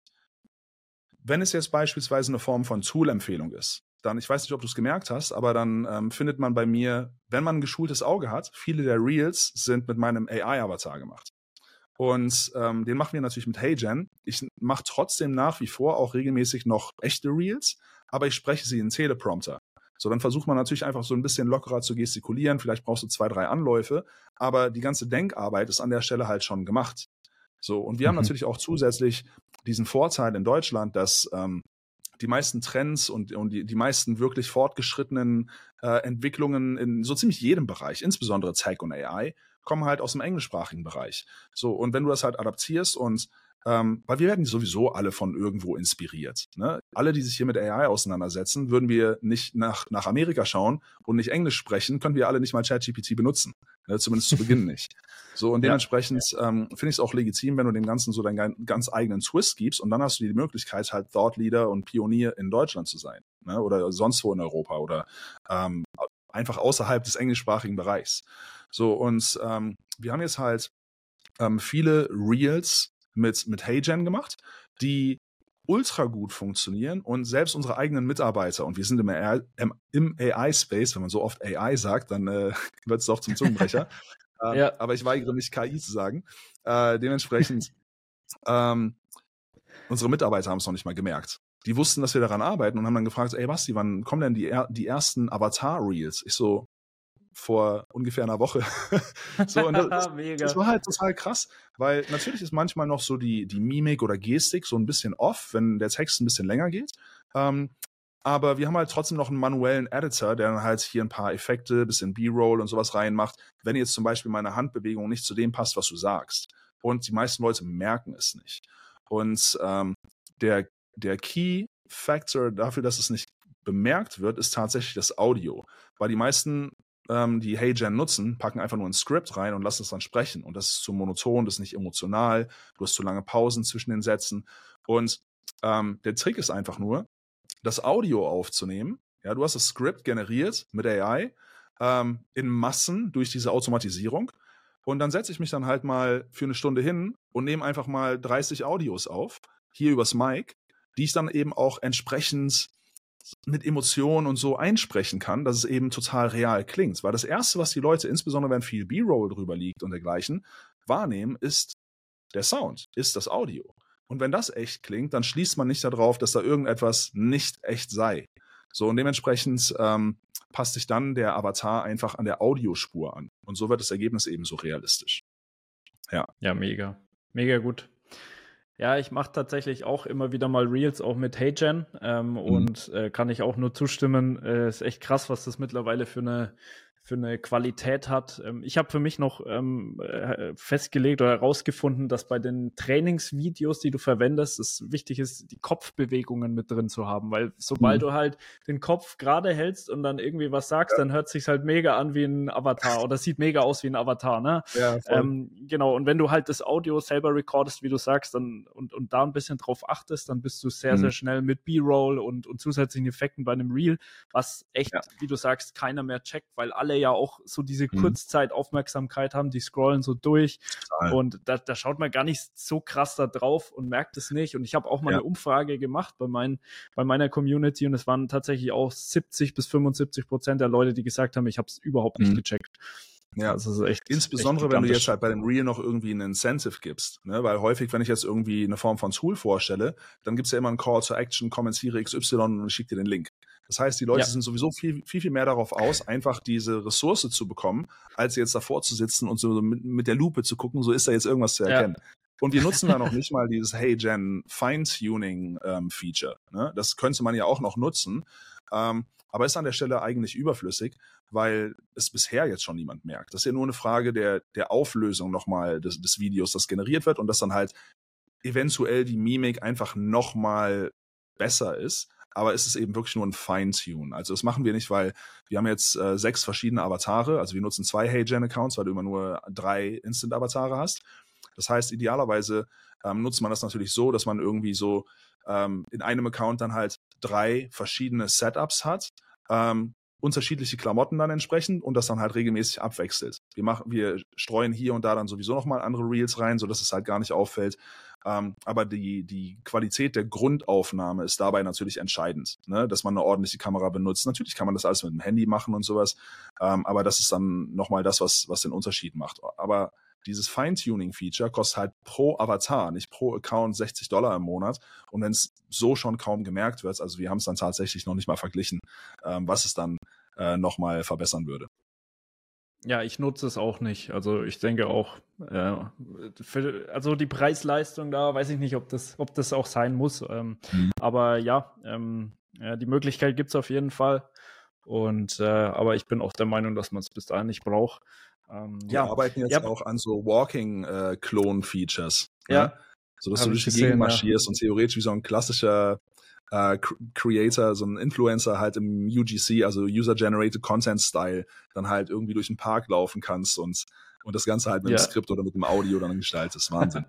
wenn es jetzt beispielsweise eine Form von Tool-Empfehlung ist, dann, ich weiß nicht, ob du es gemerkt hast, aber dann ähm, findet man bei mir, wenn man ein geschultes Auge hat, viele der Reels sind mit meinem A I-Avatar gemacht. Und ähm, den machen wir natürlich mit HeyGen. Ich mache trotzdem nach wie vor auch regelmäßig noch echte Reels, aber ich spreche sie in Teleprompter. So, dann versucht man natürlich einfach so ein bisschen lockerer zu gestikulieren. Vielleicht brauchst du zwei, drei Anläufe, aber die ganze Denkarbeit ist an der Stelle halt schon gemacht. So, und wir mhm. haben natürlich auch zusätzlich diesen Vorteil in Deutschland, dass ähm, die meisten Trends und, und die, die meisten wirklich fortgeschrittenen äh, Entwicklungen in so ziemlich jedem Bereich, insbesondere Tech und A I, kommen halt aus dem englischsprachigen Bereich. So, und wenn du das halt adaptierst und Ähm, weil wir werden sowieso alle von irgendwo inspiriert. Ne? Alle, die sich hier mit A I auseinandersetzen, würden wir nicht nach, nach Amerika schauen und nicht Englisch sprechen, können wir alle nicht mal ChatGPT benutzen. Ne? Zumindest zu Beginn nicht. So, und dementsprechend ja. ähm, finde ich es auch legitim, wenn du dem Ganzen so deinen ganz eigenen Twist gibst und dann hast du die Möglichkeit, halt Thought Leader und Pionier in Deutschland zu sein. Ne? Oder sonst wo in Europa oder ähm, einfach außerhalb des englischsprachigen Bereichs. So, und ähm, wir haben jetzt halt ähm, viele Reels mit, mit HeyGen gemacht, die ultra gut funktionieren und selbst unsere eigenen Mitarbeiter, und wir sind im, A I, im A I-Space, wenn man so oft A I sagt, dann äh, wird es doch zum Zungenbrecher. ähm, ja. Aber ich weigere mich, K I zu sagen. Äh, dementsprechend, ähm, unsere Mitarbeiter haben es noch nicht mal gemerkt. Die wussten, dass wir daran arbeiten und haben dann gefragt, ey Basti, wann kommen denn die, die ersten Avatar-Reels? Ich so, vor ungefähr einer Woche. so, und das, das, das war halt total krass, weil natürlich ist manchmal noch so die, die Mimik oder Gestik so ein bisschen off, wenn der Text ein bisschen länger geht. Ähm, aber wir haben halt trotzdem noch einen manuellen Editor, der dann halt hier ein paar Effekte, bisschen B-Roll und sowas reinmacht, wenn jetzt zum Beispiel meine Handbewegung nicht zu dem passt, was du sagst. Und die meisten Leute merken es nicht. Und ähm, der, der Key Factor dafür, dass es nicht bemerkt wird, ist tatsächlich das Audio. Weil die meisten die HeyGen nutzen, packen einfach nur ein Skript rein und lassen es dann sprechen. Und das ist zu monoton, das ist nicht emotional, du hast zu lange Pausen zwischen den Sätzen. Und ähm, der Trick ist einfach nur, das Audio aufzunehmen. Ja, du hast das Skript generiert mit A I ähm, in Massen durch diese Automatisierung. Und dann setze ich mich dann halt mal für eine Stunde hin und nehme einfach mal dreißig Audios auf, hier übers Mic, die ich dann eben auch entsprechend mit Emotionen und so einsprechen kann, dass es eben total real klingt. Weil das Erste, was die Leute, insbesondere wenn viel B-Roll drüber liegt und dergleichen, wahrnehmen, ist der Sound, ist das Audio. Und wenn das echt klingt, dann schließt man nicht darauf, dass da irgendetwas nicht echt sei. So, und dementsprechend ähm, passt sich dann der Avatar einfach an der Audiospur an. Und so wird das Ergebnis eben so realistisch. Ja. Ja, mega. Mega gut. Ja, ich mache tatsächlich auch immer wieder mal Reels, auch mit HeyGen, ähm, Mhm. und äh, kann ich auch nur zustimmen. Äh, ist echt krass, was das mittlerweile für eine für eine Qualität hat. Ähm, ich habe für mich noch ähm, äh, festgelegt oder herausgefunden, dass bei den Trainingsvideos, die du verwendest, es wichtig ist, die Kopfbewegungen mit drin zu haben, weil sobald Mhm. du halt den Kopf gerade hältst und dann irgendwie was sagst, Ja. dann hört sich's halt mega an wie ein Avatar oder sieht mega aus wie ein Avatar, ne? Ja, voll. Ähm, genau, und wenn du halt das Audio selber recordest, wie du sagst, dann und, und da ein bisschen drauf achtest, dann bist du sehr, Mhm. sehr schnell mit B-Roll und, und zusätzlichen Effekten bei einem Reel, was echt, Ja. wie du sagst, keiner mehr checkt, weil alle ja auch so diese Mhm. Kurzzeit-Aufmerksamkeit haben, die scrollen so durch Total. und da, da schaut man gar nicht so krass da drauf und merkt es nicht. Und ich habe auch mal Ja. eine Umfrage gemacht bei, mein, bei meiner Community und es waren tatsächlich auch siebzig bis fünfundsiebzig Prozent der Leute, die gesagt haben, ich habe es überhaupt nicht Mhm. gecheckt. Ja, Also es ist echt, insbesondere echt wenn du gigantisch. jetzt halt bei dem Reel noch irgendwie ein Incentive gibst, ne? Weil häufig, wenn ich jetzt irgendwie eine Form von Tool vorstelle, dann gibt's ja immer einen Call to Action, kommentiere X Y und ich schicke dir den Link. Das heißt, die Leute Ja. sind sowieso viel, viel, viel mehr darauf aus, einfach diese Ressource zu bekommen, als jetzt davor zu sitzen und so mit, mit der Lupe zu gucken, so ist da jetzt irgendwas zu erkennen. Ja. Und wir nutzen da noch nicht mal dieses HeyGen Fine-Tuning ähm, Feature. Ne? Das könnte man ja auch noch nutzen, ähm, aber ist an der Stelle eigentlich überflüssig, weil es bisher jetzt schon niemand merkt. Das ist ja nur eine Frage der, der Auflösung nochmal des, des Videos, das generiert wird und dass dann halt eventuell die Mimik einfach nochmal besser ist. Aber es ist eben wirklich nur ein Fine-Tune. Also das machen wir nicht, weil wir haben jetzt äh, sechs verschiedene Avatare. Also wir nutzen zwei HeyGen-Accounts, weil du immer nur drei Instant-Avatare hast. Das heißt, idealerweise ähm, nutzt man das natürlich so, dass man irgendwie so ähm, in einem Account dann halt drei verschiedene Setups hat, ähm, unterschiedliche Klamotten dann entsprechend und das dann halt regelmäßig abwechselt. Wir machen, wir streuen hier und da dann sowieso nochmal andere Reels rein, sodass es halt gar nicht auffällt. Ähm, aber die, die Qualität der Grundaufnahme ist dabei natürlich entscheidend, ne? Dass man eine ordentliche Kamera benutzt. Natürlich kann man das alles mit dem Handy machen und sowas, ähm, aber das ist dann nochmal das, was, was den Unterschied macht. Aber dieses Feintuning-Feature kostet halt pro Avatar, nicht pro Account sechzig Dollar im Monat. Und wenn es so schon kaum gemerkt wird, also wir haben es dann tatsächlich noch nicht mal verglichen, ähm, was es dann äh, nochmal verbessern würde. Ja, ich nutze es auch nicht. Also ich denke auch, äh, für, also die Preis-Leistung da, weiß ich nicht, ob das, ob das auch sein muss. Ähm, Mhm. aber ja, ähm, ja, die Möglichkeit gibt es auf jeden Fall. Und äh, aber ich bin auch der Meinung, dass man es bis dahin nicht braucht. Ähm, Die ja, arbeiten jetzt ja, auch an so Walking-Clone-Features, ja, ne? So dass du habe durch ich die Gegend gesehen, ja. marschierst und theoretisch wie so ein klassischer äh, Creator, so ein Influencer halt im U G C, also User-Generated Content-Style, dann halt irgendwie durch den Park laufen kannst und, und das Ganze halt mit Ja. dem Skript oder mit dem Audio dann gestaltest. Wahnsinn.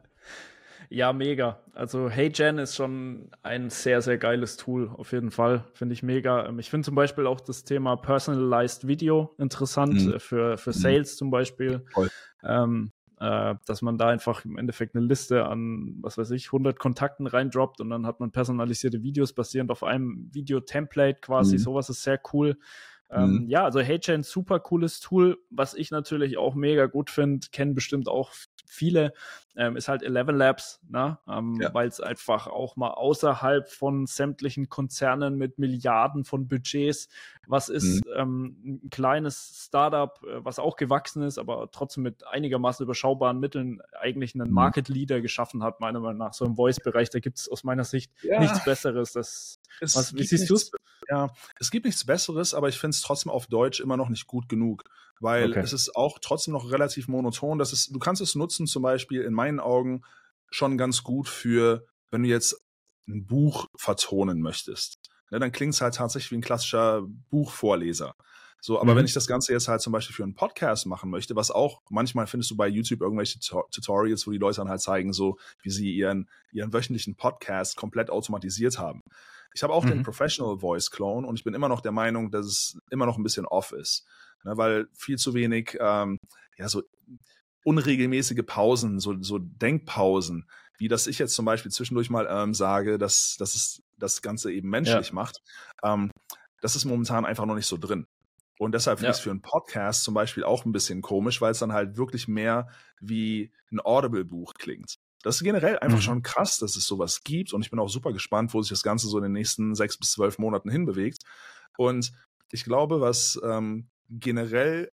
Ja, mega. Also HeyGen ist schon ein sehr, sehr geiles Tool, auf jeden Fall. Finde ich mega. Ähm, Ich finde zum Beispiel auch das Thema Personalized Video interessant, Mhm. äh, für, für Mhm. Sales zum Beispiel. Voll. Ähm, äh, dass man da einfach im Endeffekt eine Liste an, was weiß ich, hundert Kontakten reindroppt und dann hat man personalisierte Videos basierend auf einem Video-Template quasi. Mhm. Sowas ist sehr cool. Mhm. Ähm, ja, also HeyGen, super cooles Tool. Was ich natürlich auch mega gut finde, kennen bestimmt auch viele, ähm, ist halt Eleven Labs, ne? ähm, Ja. weil es einfach auch mal außerhalb von sämtlichen Konzernen mit Milliarden von Budgets, was ist Mhm. ähm, ein kleines Startup, äh, was auch gewachsen ist, aber trotzdem mit einigermaßen überschaubaren Mitteln eigentlich einen Mhm. Market Leader geschaffen hat, meiner Meinung nach. So im Voice-Bereich, da gibt es aus meiner Sicht Ja. nichts Besseres. Das, Es was, wie gibt siehst du nichts, es? ja, es gibt nichts Besseres, aber ich finde es trotzdem auf Deutsch immer noch nicht gut genug, weil Okay. es ist auch trotzdem noch relativ monoton. Das ist, du kannst es nutzen, zum Beispiel in meinen Augen schon ganz gut für, wenn du jetzt ein Buch vertonen möchtest. Ne, dann klingt es halt tatsächlich wie ein klassischer Buchvorleser. So, aber Mhm. wenn ich das Ganze jetzt halt zum Beispiel für einen Podcast machen möchte, was auch, manchmal findest du bei YouTube irgendwelche Tut- Tutorials, wo die Leute dann halt zeigen, so wie sie ihren, ihren wöchentlichen Podcast komplett automatisiert haben. Ich habe auch den Mhm. Professional Voice Clone und ich bin immer noch der Meinung, dass es immer noch ein bisschen off ist. Ne, weil viel zu wenig, ähm, ja, so unregelmäßige Pausen, so, so Denkpausen, wie das ich jetzt zum Beispiel zwischendurch mal ähm, sage, dass, dass es das Ganze eben menschlich Ja. macht, ähm, das ist momentan einfach noch nicht so drin. Und deshalb finde Ja. ich es für einen Podcast zum Beispiel auch ein bisschen komisch, weil es dann halt wirklich mehr wie ein Audible-Buch klingt. Das ist generell einfach Mhm. schon krass, dass es sowas gibt und ich bin auch super gespannt, wo sich das Ganze so in den nächsten sechs bis zwölf Monaten hinbewegt. Und ich glaube, was ähm, generell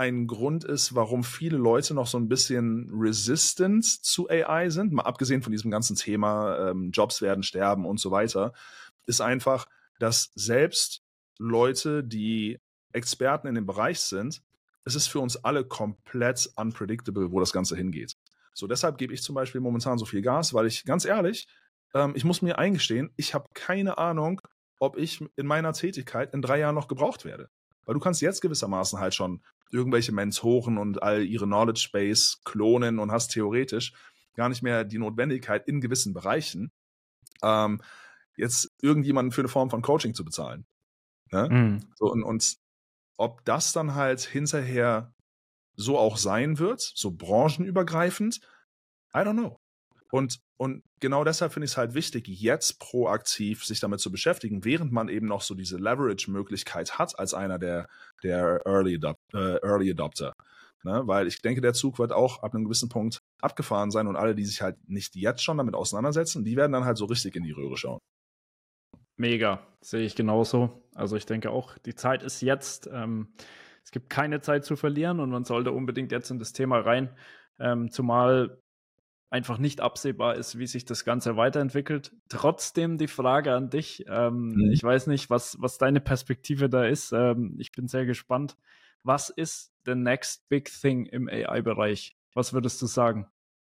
ein Grund ist, warum viele Leute noch so ein bisschen resistant zu A I sind, mal abgesehen von diesem ganzen Thema, ähm, Jobs werden sterben und so weiter, ist einfach, dass selbst Leute, die Experten in dem Bereich sind, es ist für uns alle komplett unpredictable, wo das Ganze hingeht. So, deshalb gebe ich zum Beispiel momentan so viel Gas, weil ich, ganz ehrlich, ähm, ich muss mir eingestehen, ich habe keine Ahnung, ob ich in meiner Tätigkeit in drei Jahren noch gebraucht werde. Weil du kannst jetzt gewissermaßen halt schon irgendwelche Mentoren und all ihre Knowledge Base klonen und hast theoretisch gar nicht mehr die Notwendigkeit in gewissen Bereichen, ähm, jetzt irgendjemanden für eine Form von Coaching zu bezahlen. Ne? Mhm. So, und, und ob das dann halt hinterher so auch sein wird, so branchenübergreifend, I don't know. Und, und genau deshalb finde ich es halt wichtig, jetzt proaktiv sich damit zu beschäftigen, während man eben noch so diese Leverage-Möglichkeit hat als einer der, der Early, Adop äh, Early Adopter. Ne? Weil ich denke, der Zug wird auch ab einem gewissen Punkt abgefahren sein und alle, die sich halt nicht jetzt schon damit auseinandersetzen, die werden dann halt so richtig in die Röhre schauen. Mega, sehe ich genauso. Also ich denke auch, die Zeit ist jetzt. Ähm, es gibt keine Zeit zu verlieren und man sollte unbedingt jetzt in das Thema rein, ähm, zumal einfach nicht absehbar ist, wie sich das Ganze weiterentwickelt. Trotzdem die Frage an dich. Ähm, Mhm. Ich weiß nicht, was, was deine Perspektive da ist. Ähm, ich bin sehr gespannt. Was ist the next big thing im A I-Bereich? Was würdest du sagen?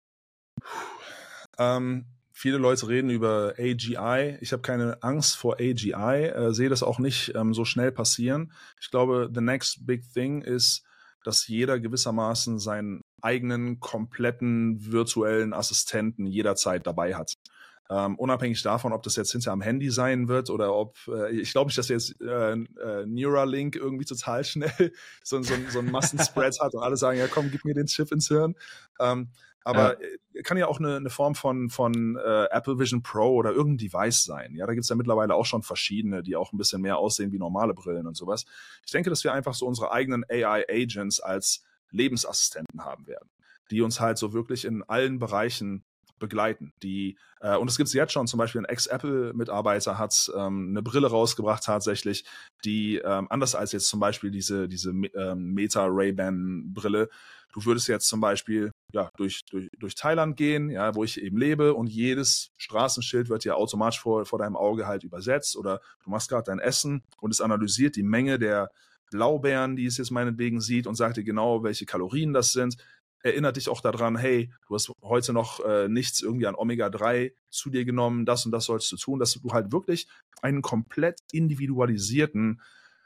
Ähm, viele Leute reden über A G I. Ich habe keine Angst vor A G I, äh, sehe das auch nicht ähm, so schnell passieren. Ich glaube, the next big thing ist, dass jeder gewissermaßen seinen eigenen kompletten virtuellen Assistenten jederzeit dabei hat. Ähm, unabhängig davon, ob das jetzt hinter am Handy sein wird oder ob, äh, ich glaube nicht, dass jetzt äh, äh, Neuralink irgendwie total schnell so, so, so einen Massenspread hat und alle sagen, ja komm, gib mir den Chip ins Hirn. Ähm, aber ja. kann ja auch eine, eine Form von, von äh, Apple Vision Pro oder irgendein Device sein. Ja, da gibt es ja mittlerweile auch schon verschiedene, die auch ein bisschen mehr aussehen wie normale Brillen und sowas. Ich denke, dass wir einfach so unsere eigenen A I-Agents als Lebensassistenten haben werden, die uns halt so wirklich in allen Bereichen begleiten. Die, äh, und es gibt es jetzt schon, zum Beispiel ein Ex-Apple-Mitarbeiter hat ähm, eine Brille rausgebracht tatsächlich, die ähm, anders als jetzt zum Beispiel diese, diese ähm, Meta-Ray-Ban-Brille, du würdest jetzt zum Beispiel ja, durch, durch, durch Thailand gehen, ja, wo ich eben lebe und jedes Straßenschild wird ja automatisch vor, vor deinem Auge halt übersetzt oder du machst gerade dein Essen und es analysiert die Menge der Blaubeeren, die es jetzt meinetwegen sieht und sagt dir genau, welche Kalorien das sind. Erinnert dich auch daran, hey, du hast heute noch äh, nichts irgendwie an Omega drei zu dir genommen, das und das sollst du tun, dass du halt wirklich einen komplett individualisierten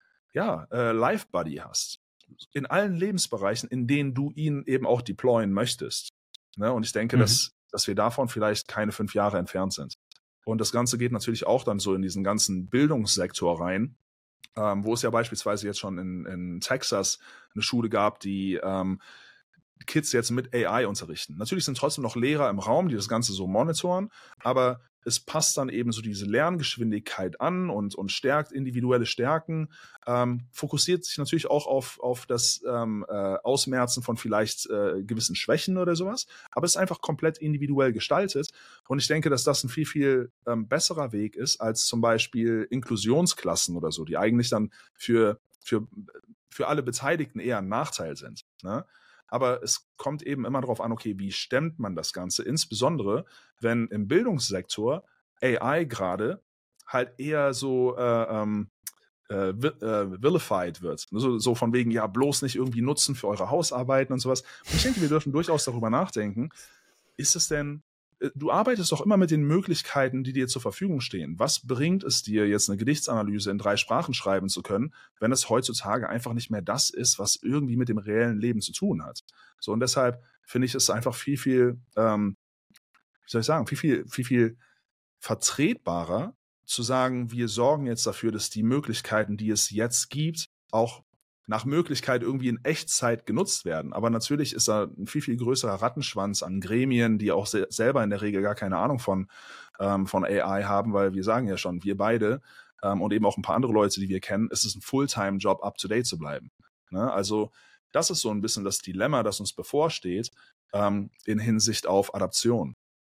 ja, äh, Life-Buddy hast. In allen Lebensbereichen, in denen du ihn eben auch deployen möchtest. Ne? Und ich denke, mhm. dass, dass wir davon vielleicht keine fünf Jahre entfernt sind. Und das Ganze geht natürlich auch dann so in diesen ganzen Bildungssektor rein, ähm, wo es ja beispielsweise jetzt schon in, in Texas eine Schule gab, die ähm, Kids jetzt mit A I unterrichten. Natürlich sind trotzdem noch Lehrer im Raum, die das Ganze so monitoren, aber es passt dann eben so diese Lerngeschwindigkeit an und, und stärkt individuelle Stärken, ähm, fokussiert sich natürlich auch auf, auf das ähm, äh, Ausmerzen von vielleicht äh, gewissen Schwächen oder sowas, aber es ist einfach komplett individuell gestaltet und ich denke, dass das ein viel, viel ähm, besserer Weg ist als zum Beispiel Inklusionsklassen oder so, die eigentlich dann für, für, für alle Beteiligten eher ein Nachteil sind, ne? Aber es kommt eben immer darauf an, okay, wie stemmt man das Ganze? Insbesondere, wenn im Bildungssektor A I gerade halt eher so äh, ähm, äh, äh, vilified wird. So, so von wegen, ja, bloß nicht irgendwie nutzen für eure Hausarbeiten und sowas. Und ich denke, wir dürfen durchaus darüber nachdenken, ist es denn, du arbeitest doch immer mit den Möglichkeiten, die dir zur Verfügung stehen. Was bringt es dir, jetzt eine Gedichtsanalyse in drei Sprachen schreiben zu können, wenn es heutzutage einfach nicht mehr das ist, was irgendwie mit dem reellen Leben zu tun hat? So, und deshalb finde ich es einfach viel, viel, ähm, wie soll ich sagen, viel, viel, viel, viel vertretbarer zu sagen, wir sorgen jetzt dafür, dass die Möglichkeiten, die es jetzt gibt, auch nach Möglichkeit irgendwie in Echtzeit genutzt werden. Aber natürlich ist da ein viel, viel größerer Rattenschwanz an Gremien, die auch se- selber in der Regel gar keine Ahnung von, ähm, von A I haben, weil wir sagen ja schon, wir beide ähm, und eben auch ein paar andere Leute, die wir kennen, ist es ein Fulltime-Job, up-to-date zu bleiben. Ne? Also das ist so ein bisschen das Dilemma, das uns bevorsteht ähm, in Hinsicht auf Adaption.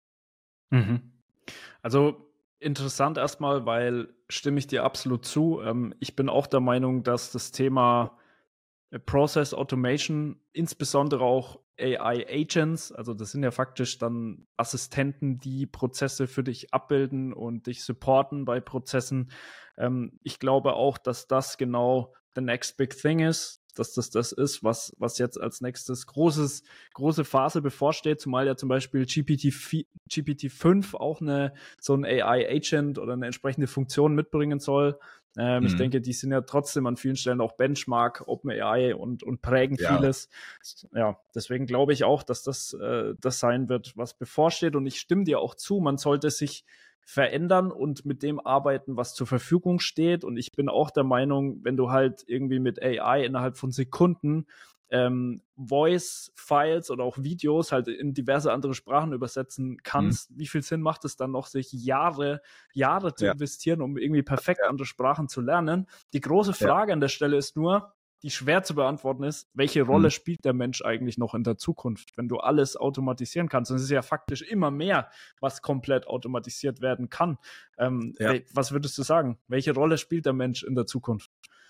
Mhm. Also interessant erstmal, weil stimme ich dir absolut zu. Ähm, ich bin auch der Meinung, dass das Thema Process Automation, insbesondere auch A I-Agents, also das sind ja faktisch dann Assistenten, die Prozesse für dich abbilden und dich supporten bei Prozessen. Ähm, ich glaube auch, dass das genau the next big thing ist, dass das das ist, was, was jetzt als nächstes großes, große Phase bevorsteht, zumal ja zum Beispiel G P T fünf auch eine, so ein A I-Agent oder eine entsprechende Funktion mitbringen soll. Ähm, mhm. Ich denke, die sind ja trotzdem an vielen Stellen auch Benchmark, OpenAI und, und prägen ja. vieles. Ja, deswegen glaube ich auch, dass das äh, das sein wird, was bevorsteht. Und ich stimme dir auch zu, man sollte sich verändern und mit dem arbeiten, was zur Verfügung steht. Und ich bin auch der Meinung, wenn du halt irgendwie mit A I innerhalb von Sekunden ähm, Voice-Files oder auch Videos halt in diverse andere Sprachen übersetzen kannst, mhm. wie viel Sinn macht es dann noch, sich Jahre, Jahre zu ja. investieren, um irgendwie perfekt ja. andere Sprachen zu lernen? Die große Frage ja. an der Stelle ist nur, die schwer zu beantworten ist, welche Rolle mhm. spielt der Mensch eigentlich noch in der Zukunft, wenn du alles automatisieren kannst? Und es ist ja faktisch immer mehr, was komplett automatisiert werden kann. Ähm, ja. Was würdest du sagen? Welche Rolle spielt der Mensch in der Zukunft?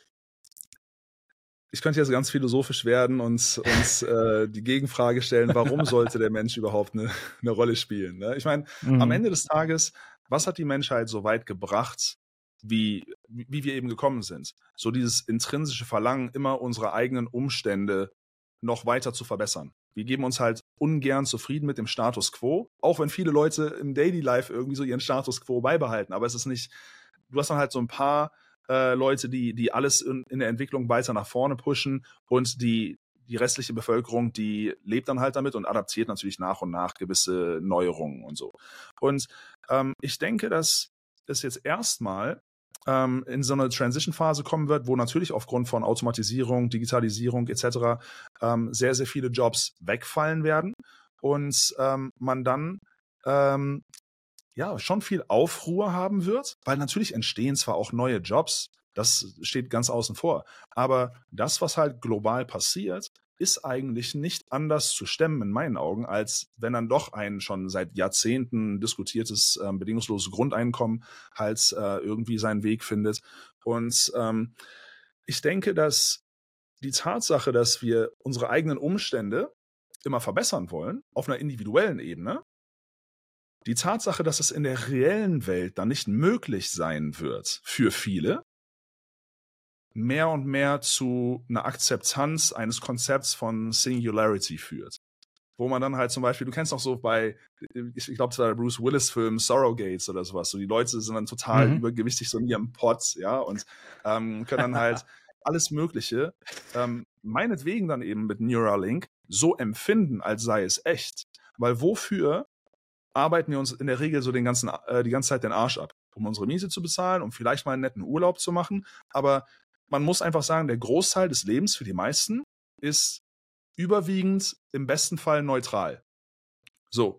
Ich könnte jetzt ganz philosophisch werden und uns äh, die Gegenfrage stellen, warum sollte der Mensch überhaupt eine, eine Rolle spielen? Ne? Ich meine, mhm. am Ende des Tages, was hat die Menschheit so weit gebracht, wie, wie wir eben gekommen sind? So dieses intrinsische Verlangen, immer unsere eigenen Umstände noch weiter zu verbessern. Wir geben uns halt ungern zufrieden mit dem Status quo, auch wenn viele Leute im Daily Life irgendwie so ihren Status quo beibehalten. Aber es ist nicht, du hast dann halt so ein paar äh, Leute, die, die alles in, in der Entwicklung weiter nach vorne pushen und die, die restliche Bevölkerung, die lebt dann halt damit und adaptiert natürlich nach und nach gewisse Neuerungen und so. Und ähm, ich denke, dass es jetzt erstmal ähm, in so eine Transition-Phase kommen wird, wo natürlich aufgrund von Automatisierung, Digitalisierung et cetera ähm, sehr, sehr viele Jobs wegfallen werden und ähm, man dann ähm, ja schon viel Aufruhr haben wird, weil natürlich entstehen zwar auch neue Jobs, das steht ganz außen vor, aber das, was halt global passiert, ist eigentlich nicht anders zu stemmen in meinen Augen, als wenn dann doch ein schon seit Jahrzehnten diskutiertes ähm, bedingungsloses Grundeinkommen halt äh, irgendwie seinen Weg findet. Und ähm, ich denke, dass die Tatsache, dass wir unsere eigenen Umstände immer verbessern wollen, auf einer individuellen Ebene, die Tatsache, dass es in der reellen Welt dann nicht möglich sein wird für viele, mehr und mehr zu einer Akzeptanz eines Konzepts von Singularity führt. Wo man dann halt zum Beispiel, du kennst auch so bei, ich glaube, es war der Bruce Willis-Film Surrogates oder sowas, so die Leute sind dann total mhm. übergewichtig so in ihrem Pott, ja, und ähm, können dann halt alles Mögliche, ähm, meinetwegen dann eben mit Neuralink so empfinden, als sei es echt. Weil wofür arbeiten wir uns in der Regel so den ganzen, äh, die ganze Zeit den Arsch ab? Um unsere Miete zu bezahlen, um vielleicht mal einen netten Urlaub zu machen, aber man muss einfach sagen, der Großteil des Lebens für die meisten ist überwiegend im besten Fall neutral. So.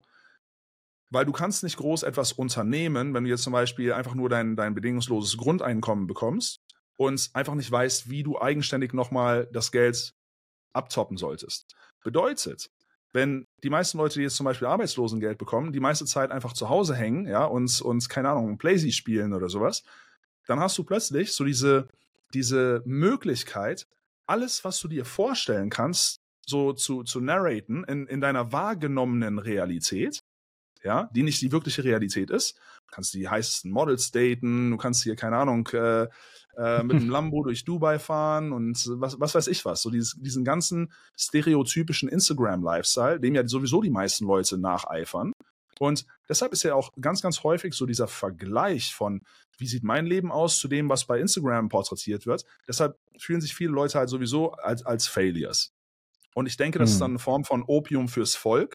Weil du kannst nicht groß etwas unternehmen, wenn du jetzt zum Beispiel einfach nur dein, dein bedingungsloses Grundeinkommen bekommst und einfach nicht weißt, wie du eigenständig nochmal das Geld abtoppen solltest. Bedeutet, wenn die meisten Leute, die jetzt zum Beispiel Arbeitslosengeld bekommen, die meiste Zeit einfach zu Hause hängen, ja, und, und keine Ahnung, Playsee spielen oder sowas, dann hast du plötzlich so diese diese Möglichkeit, alles, was du dir vorstellen kannst, so zu, zu narraten in, in deiner wahrgenommenen Realität, ja, die nicht die wirkliche Realität ist. Du kannst die heißesten Models daten, du kannst hier, keine Ahnung, äh, äh, mit einem Lambo durch Dubai fahren und was, was weiß ich was. So dieses, diesen ganzen stereotypischen Instagram-Lifestyle, dem ja sowieso die meisten Leute nacheifern. Und deshalb ist ja auch ganz, ganz häufig so dieser Vergleich von, wie sieht mein Leben aus, zu dem, was bei Instagram porträtiert wird. Deshalb fühlen sich viele Leute halt sowieso als, als Failures. Und ich denke, das hm. ist dann eine Form von Opium fürs Volk.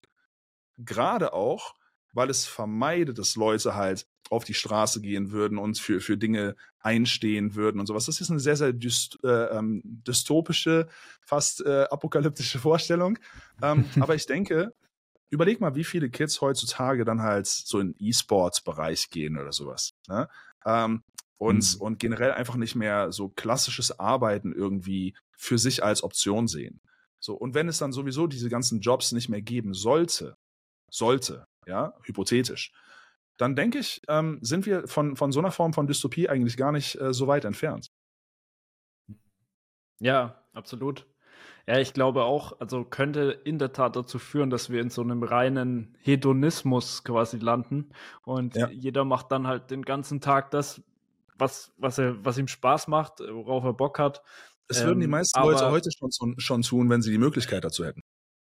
Gerade auch, weil es vermeidet, dass Leute halt auf die Straße gehen würden und für, für Dinge einstehen würden und sowas. Das ist eine sehr, sehr dyst, äh, ähm, dystopische, fast äh, apokalyptische Vorstellung. Ähm, aber ich denke, überleg mal, wie viele Kids heutzutage dann halt so in E-Sports-Bereich gehen oder sowas. Ne? Ähm, und, mhm. und generell einfach nicht mehr so klassisches Arbeiten irgendwie für sich als Option sehen. So, und wenn es dann sowieso diese ganzen Jobs nicht mehr geben sollte, sollte, ja, hypothetisch, dann denke ich, ähm, sind wir von, von so einer Form von Dystopie eigentlich gar nicht äh, so weit entfernt. Ja, absolut. Ja, ich glaube auch, also könnte in der Tat dazu führen, dass wir in so einem reinen Hedonismus quasi landen und Ja. jeder macht dann halt den ganzen Tag das, was, was er, was ihm Spaß macht, worauf er Bock hat. Das würden die Ähm, meisten Leute aber heute schon, schon tun, wenn sie die Möglichkeit dazu hätten.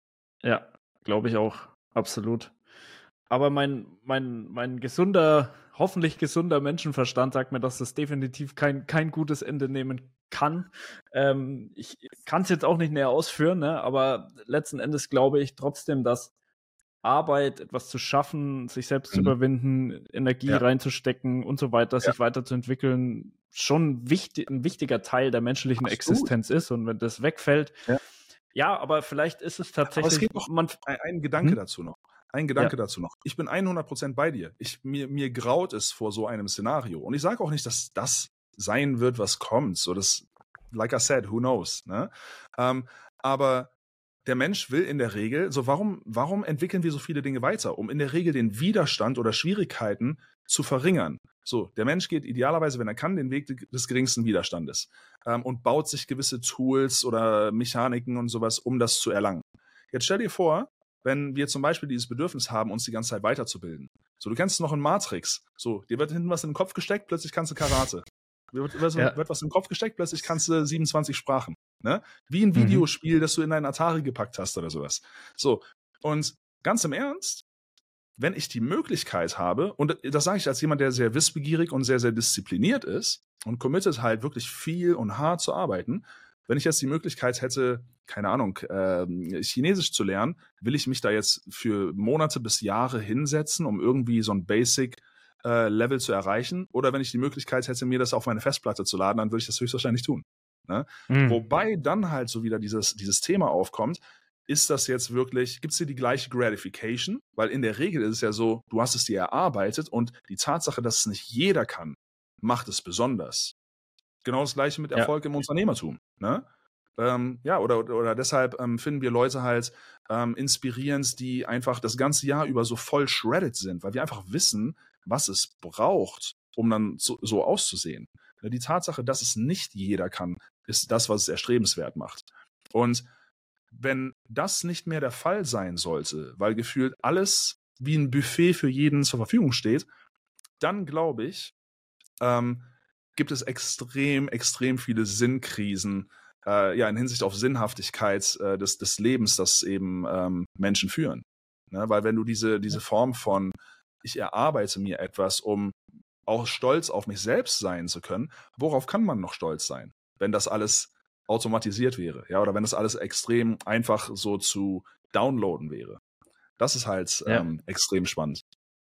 ja, glaube ich auch, absolut. Aber mein, mein, mein gesunder, hoffentlich gesunder Menschenverstand sagt mir, dass das definitiv kein, kein gutes Ende nehmen kann. Ähm, ich kann es jetzt auch nicht näher ausführen, ne? Aber letzten Endes glaube ich trotzdem, dass Arbeit, etwas zu schaffen, sich selbst zu Mhm. überwinden, Energie Ja. reinzustecken und so weiter, Ja. sich weiterzuentwickeln, schon wichtig, ein wichtiger Teil der menschlichen Absolut. Existenz ist. Und wenn das wegfällt, Ja. ja, aber vielleicht ist es Aber es tatsächlich, geht noch man, ein, ein Gedanke hm? dazu noch. Ein Ja, Gedanke dazu noch. Ich bin hundert Prozent bei dir. Ich, mir, mir graut es vor so einem Szenario. Und ich sage auch nicht, dass das sein wird, was kommt. So, das, like I said, who knows. Ne? Ähm, aber der Mensch will in der Regel, so warum, warum entwickeln wir so viele Dinge weiter? Um in der Regel den Widerstand oder Schwierigkeiten zu verringern. So, der Mensch geht idealerweise, wenn er kann, den Weg des geringsten Widerstandes ähm, und baut sich gewisse Tools oder Mechaniken und sowas, um das zu erlangen. Jetzt stell dir vor, wenn wir zum Beispiel dieses Bedürfnis haben, uns die ganze Zeit weiterzubilden. So, du kennst es noch in Matrix. So, dir wird hinten was in den Kopf gesteckt, plötzlich kannst du Karate. Dir wird, wird, ja. wird was in den Kopf gesteckt, plötzlich kannst du siebenundzwanzig Sprachen. Ne? Wie ein Mhm. Videospiel, das du in deinen Atari gepackt hast oder sowas. So, und ganz im Ernst, wenn ich die Möglichkeit habe, und das sage ich als jemand, der sehr wissbegierig und sehr, sehr diszipliniert ist und committed halt wirklich viel und hart zu arbeiten, wenn ich jetzt die Möglichkeit hätte, keine Ahnung, äh, Chinesisch zu lernen, will ich mich da jetzt für Monate bis Jahre hinsetzen, um irgendwie so ein Basic äh, Level zu erreichen? Oder wenn ich die Möglichkeit hätte, mir das auf meine Festplatte zu laden, dann würde ich das höchstwahrscheinlich tun. Ne? Mhm. Wobei dann halt so wieder dieses, dieses Thema aufkommt, ist das jetzt wirklich, gibt es dir die gleiche Gratification? Weil in der Regel ist es ja so, du hast es dir erarbeitet und die Tatsache, dass es nicht jeder kann, macht es besonders. Genau das Gleiche mit Ja. Erfolg im Unternehmertum. Ne? Ähm, ja, oder, oder, oder deshalb ähm, finden wir Leute halt ähm, inspirierend, die einfach das ganze Jahr über so voll shredded sind, weil wir einfach wissen, was es braucht, um dann so, so auszusehen. Die Tatsache, dass es nicht jeder kann, ist das, was es erstrebenswert macht. Und wenn das nicht mehr der Fall sein sollte, weil gefühlt alles wie ein Buffet für jeden zur Verfügung steht, dann glaube ich, ähm, gibt es extrem, extrem viele Sinnkrisen, äh, ja, in Hinsicht auf Sinnhaftigkeit äh, des, des Lebens, das eben ähm, Menschen führen. Ne? Weil wenn du diese, diese Form von, ich erarbeite mir etwas, um auch stolz auf mich selbst sein zu können, worauf kann man noch stolz sein, wenn das alles automatisiert wäre, ja, oder wenn das alles extrem einfach so zu downloaden wäre. Das ist halt Ja. ähm, extrem spannend.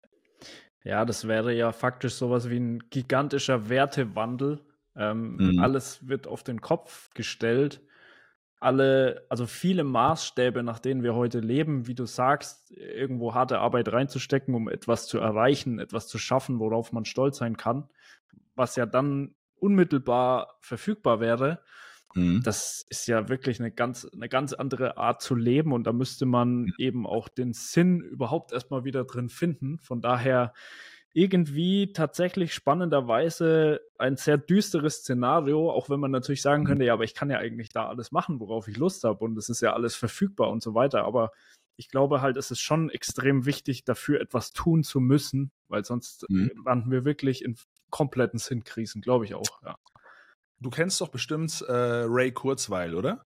Ja, das wäre ja faktisch sowas wie ein gigantischer Wertewandel. Ähm, Mhm. Alles wird auf den Kopf gestellt. Alle, also viele Maßstäbe, nach denen wir heute leben, wie du sagst, irgendwo harte Arbeit reinzustecken, um etwas zu erreichen, etwas zu schaffen, worauf man stolz sein kann, was ja dann unmittelbar verfügbar wäre. Mhm. Das ist ja wirklich eine ganz, eine ganz andere Art zu leben und da müsste man eben auch den Sinn überhaupt erstmal wieder drin finden. Von daher irgendwie tatsächlich spannenderweise ein sehr düsteres Szenario, auch wenn man natürlich sagen könnte, ja, aber ich kann ja eigentlich da alles machen, worauf ich Lust habe und es ist ja alles verfügbar und so weiter. Aber ich glaube halt, es ist schon extrem wichtig, dafür etwas tun zu müssen, weil sonst Mhm. landen wir wirklich in kompletten Sinnkrisen, glaube ich auch, ja. Du kennst doch bestimmt äh, Ray Kurzweil, oder?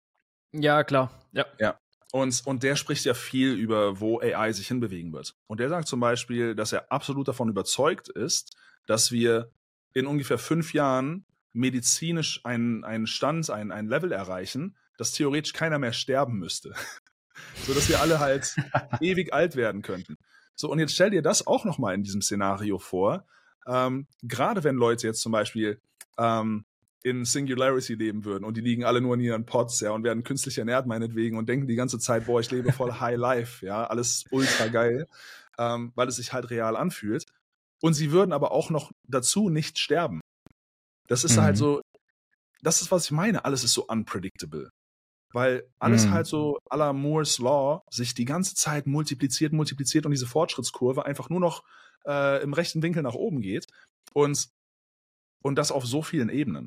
Ja, klar. Ja. Ja. Und, und der spricht ja viel über, wo A I sich hinbewegen wird. Und der sagt zum Beispiel, dass er absolut davon überzeugt ist, dass wir in ungefähr fünf Jahren medizinisch einen, einen Stand, ein, ein Level erreichen, dass theoretisch keiner mehr sterben müsste. So dass wir alle halt ewig alt werden könnten. So, und jetzt stell dir das auch nochmal in diesem Szenario vor. Ähm, gerade wenn Leute jetzt zum Beispiel ähm, in Singularity leben würden und die liegen alle nur in ihren Pods, ja, und werden künstlich ernährt meinetwegen und denken die ganze Zeit, boah, ich lebe voll High Life, ja, alles ultra geil, ähm, weil es sich halt real anfühlt. Und sie würden aber auch noch dazu nicht sterben. Das ist Mhm. halt so, das ist, was ich meine, alles ist so unpredictable. Weil alles Mhm. halt so à la Moore's Law sich die ganze Zeit multipliziert, multipliziert und diese Fortschrittskurve einfach nur noch äh, im rechten Winkel nach oben geht. Und, und das auf so vielen Ebenen.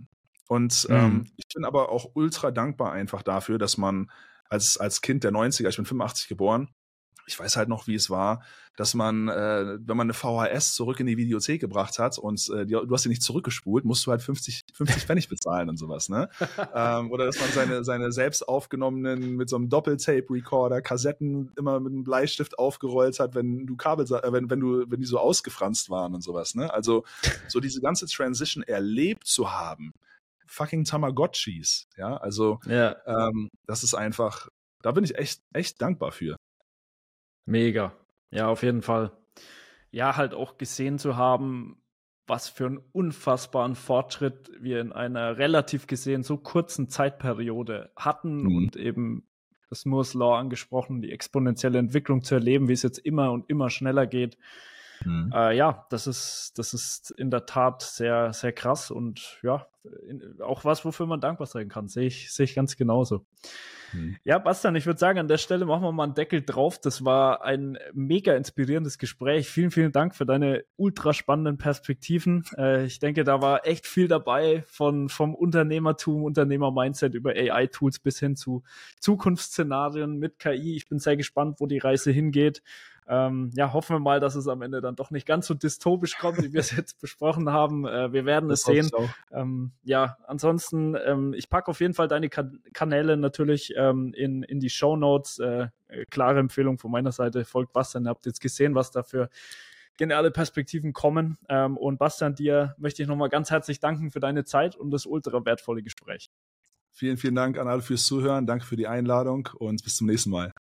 Und mhm. ähm, ich bin aber auch ultra dankbar einfach dafür, dass man als, als Kind der neunziger, ich bin fünfundachtzig geboren, ich weiß halt noch, wie es war, dass man, äh, wenn man eine V H S zurück in die Videothek gebracht hat und äh, die, du hast sie nicht zurückgespult, musst du halt fünfzig, fünfzig Pfennig bezahlen und sowas, ne? ähm, oder dass man seine, seine selbst aufgenommenen, mit so einem Doppeltape-Recorder, Kassetten immer mit einem Bleistift aufgerollt hat, wenn du Kabel, äh, wenn, wenn du, wenn die so ausgefranst waren und sowas, ne? Also, so diese ganze Transition erlebt zu haben, fucking Tamagotchis, ja? Also, ja. ähm, das ist einfach, da bin ich echt, echt dankbar für. Mega. Ja, auf jeden Fall. Ja, halt auch gesehen zu haben, was für einen unfassbaren Fortschritt wir in einer relativ gesehen so kurzen Zeitperiode hatten mhm. und eben das Moore's Law angesprochen, die exponentielle Entwicklung zu erleben, wie es jetzt immer und immer schneller geht. Mhm. Äh, ja, das ist, das ist in der Tat sehr, sehr krass und ja, in, auch was, wofür man dankbar sein kann, sehe ich, sehe ich ganz genauso. Mhm. Ja, Bastian, ich würde sagen, an der Stelle machen wir mal einen Deckel drauf. Das war ein mega inspirierendes Gespräch. Vielen, vielen Dank für deine ultra spannenden Perspektiven. Äh, ich denke, da war echt viel dabei, von vom Unternehmertum, Unternehmer-Mindset über A I-Tools bis hin zu Zukunftsszenarien mit K I. Ich bin sehr gespannt, wo die Reise hingeht. Ähm, ja, hoffen wir mal, dass es am Ende dann doch nicht ganz so dystopisch kommt, wie wir es jetzt besprochen haben. Äh, wir werden das es sehen. Ähm, ja, ansonsten, ähm, ich packe auf jeden Fall deine kan- Kanäle natürlich ähm, in, in die Shownotes. Äh, klare Empfehlung von meiner Seite. Folgt Bastian. Ihr habt jetzt gesehen, was da für geniale Perspektiven kommen. Ähm, und Bastian, dir möchte ich nochmal ganz herzlich danken für deine Zeit und das ultra wertvolle Gespräch. Vielen, vielen Dank an alle fürs Zuhören. Danke für die Einladung und bis zum nächsten Mal.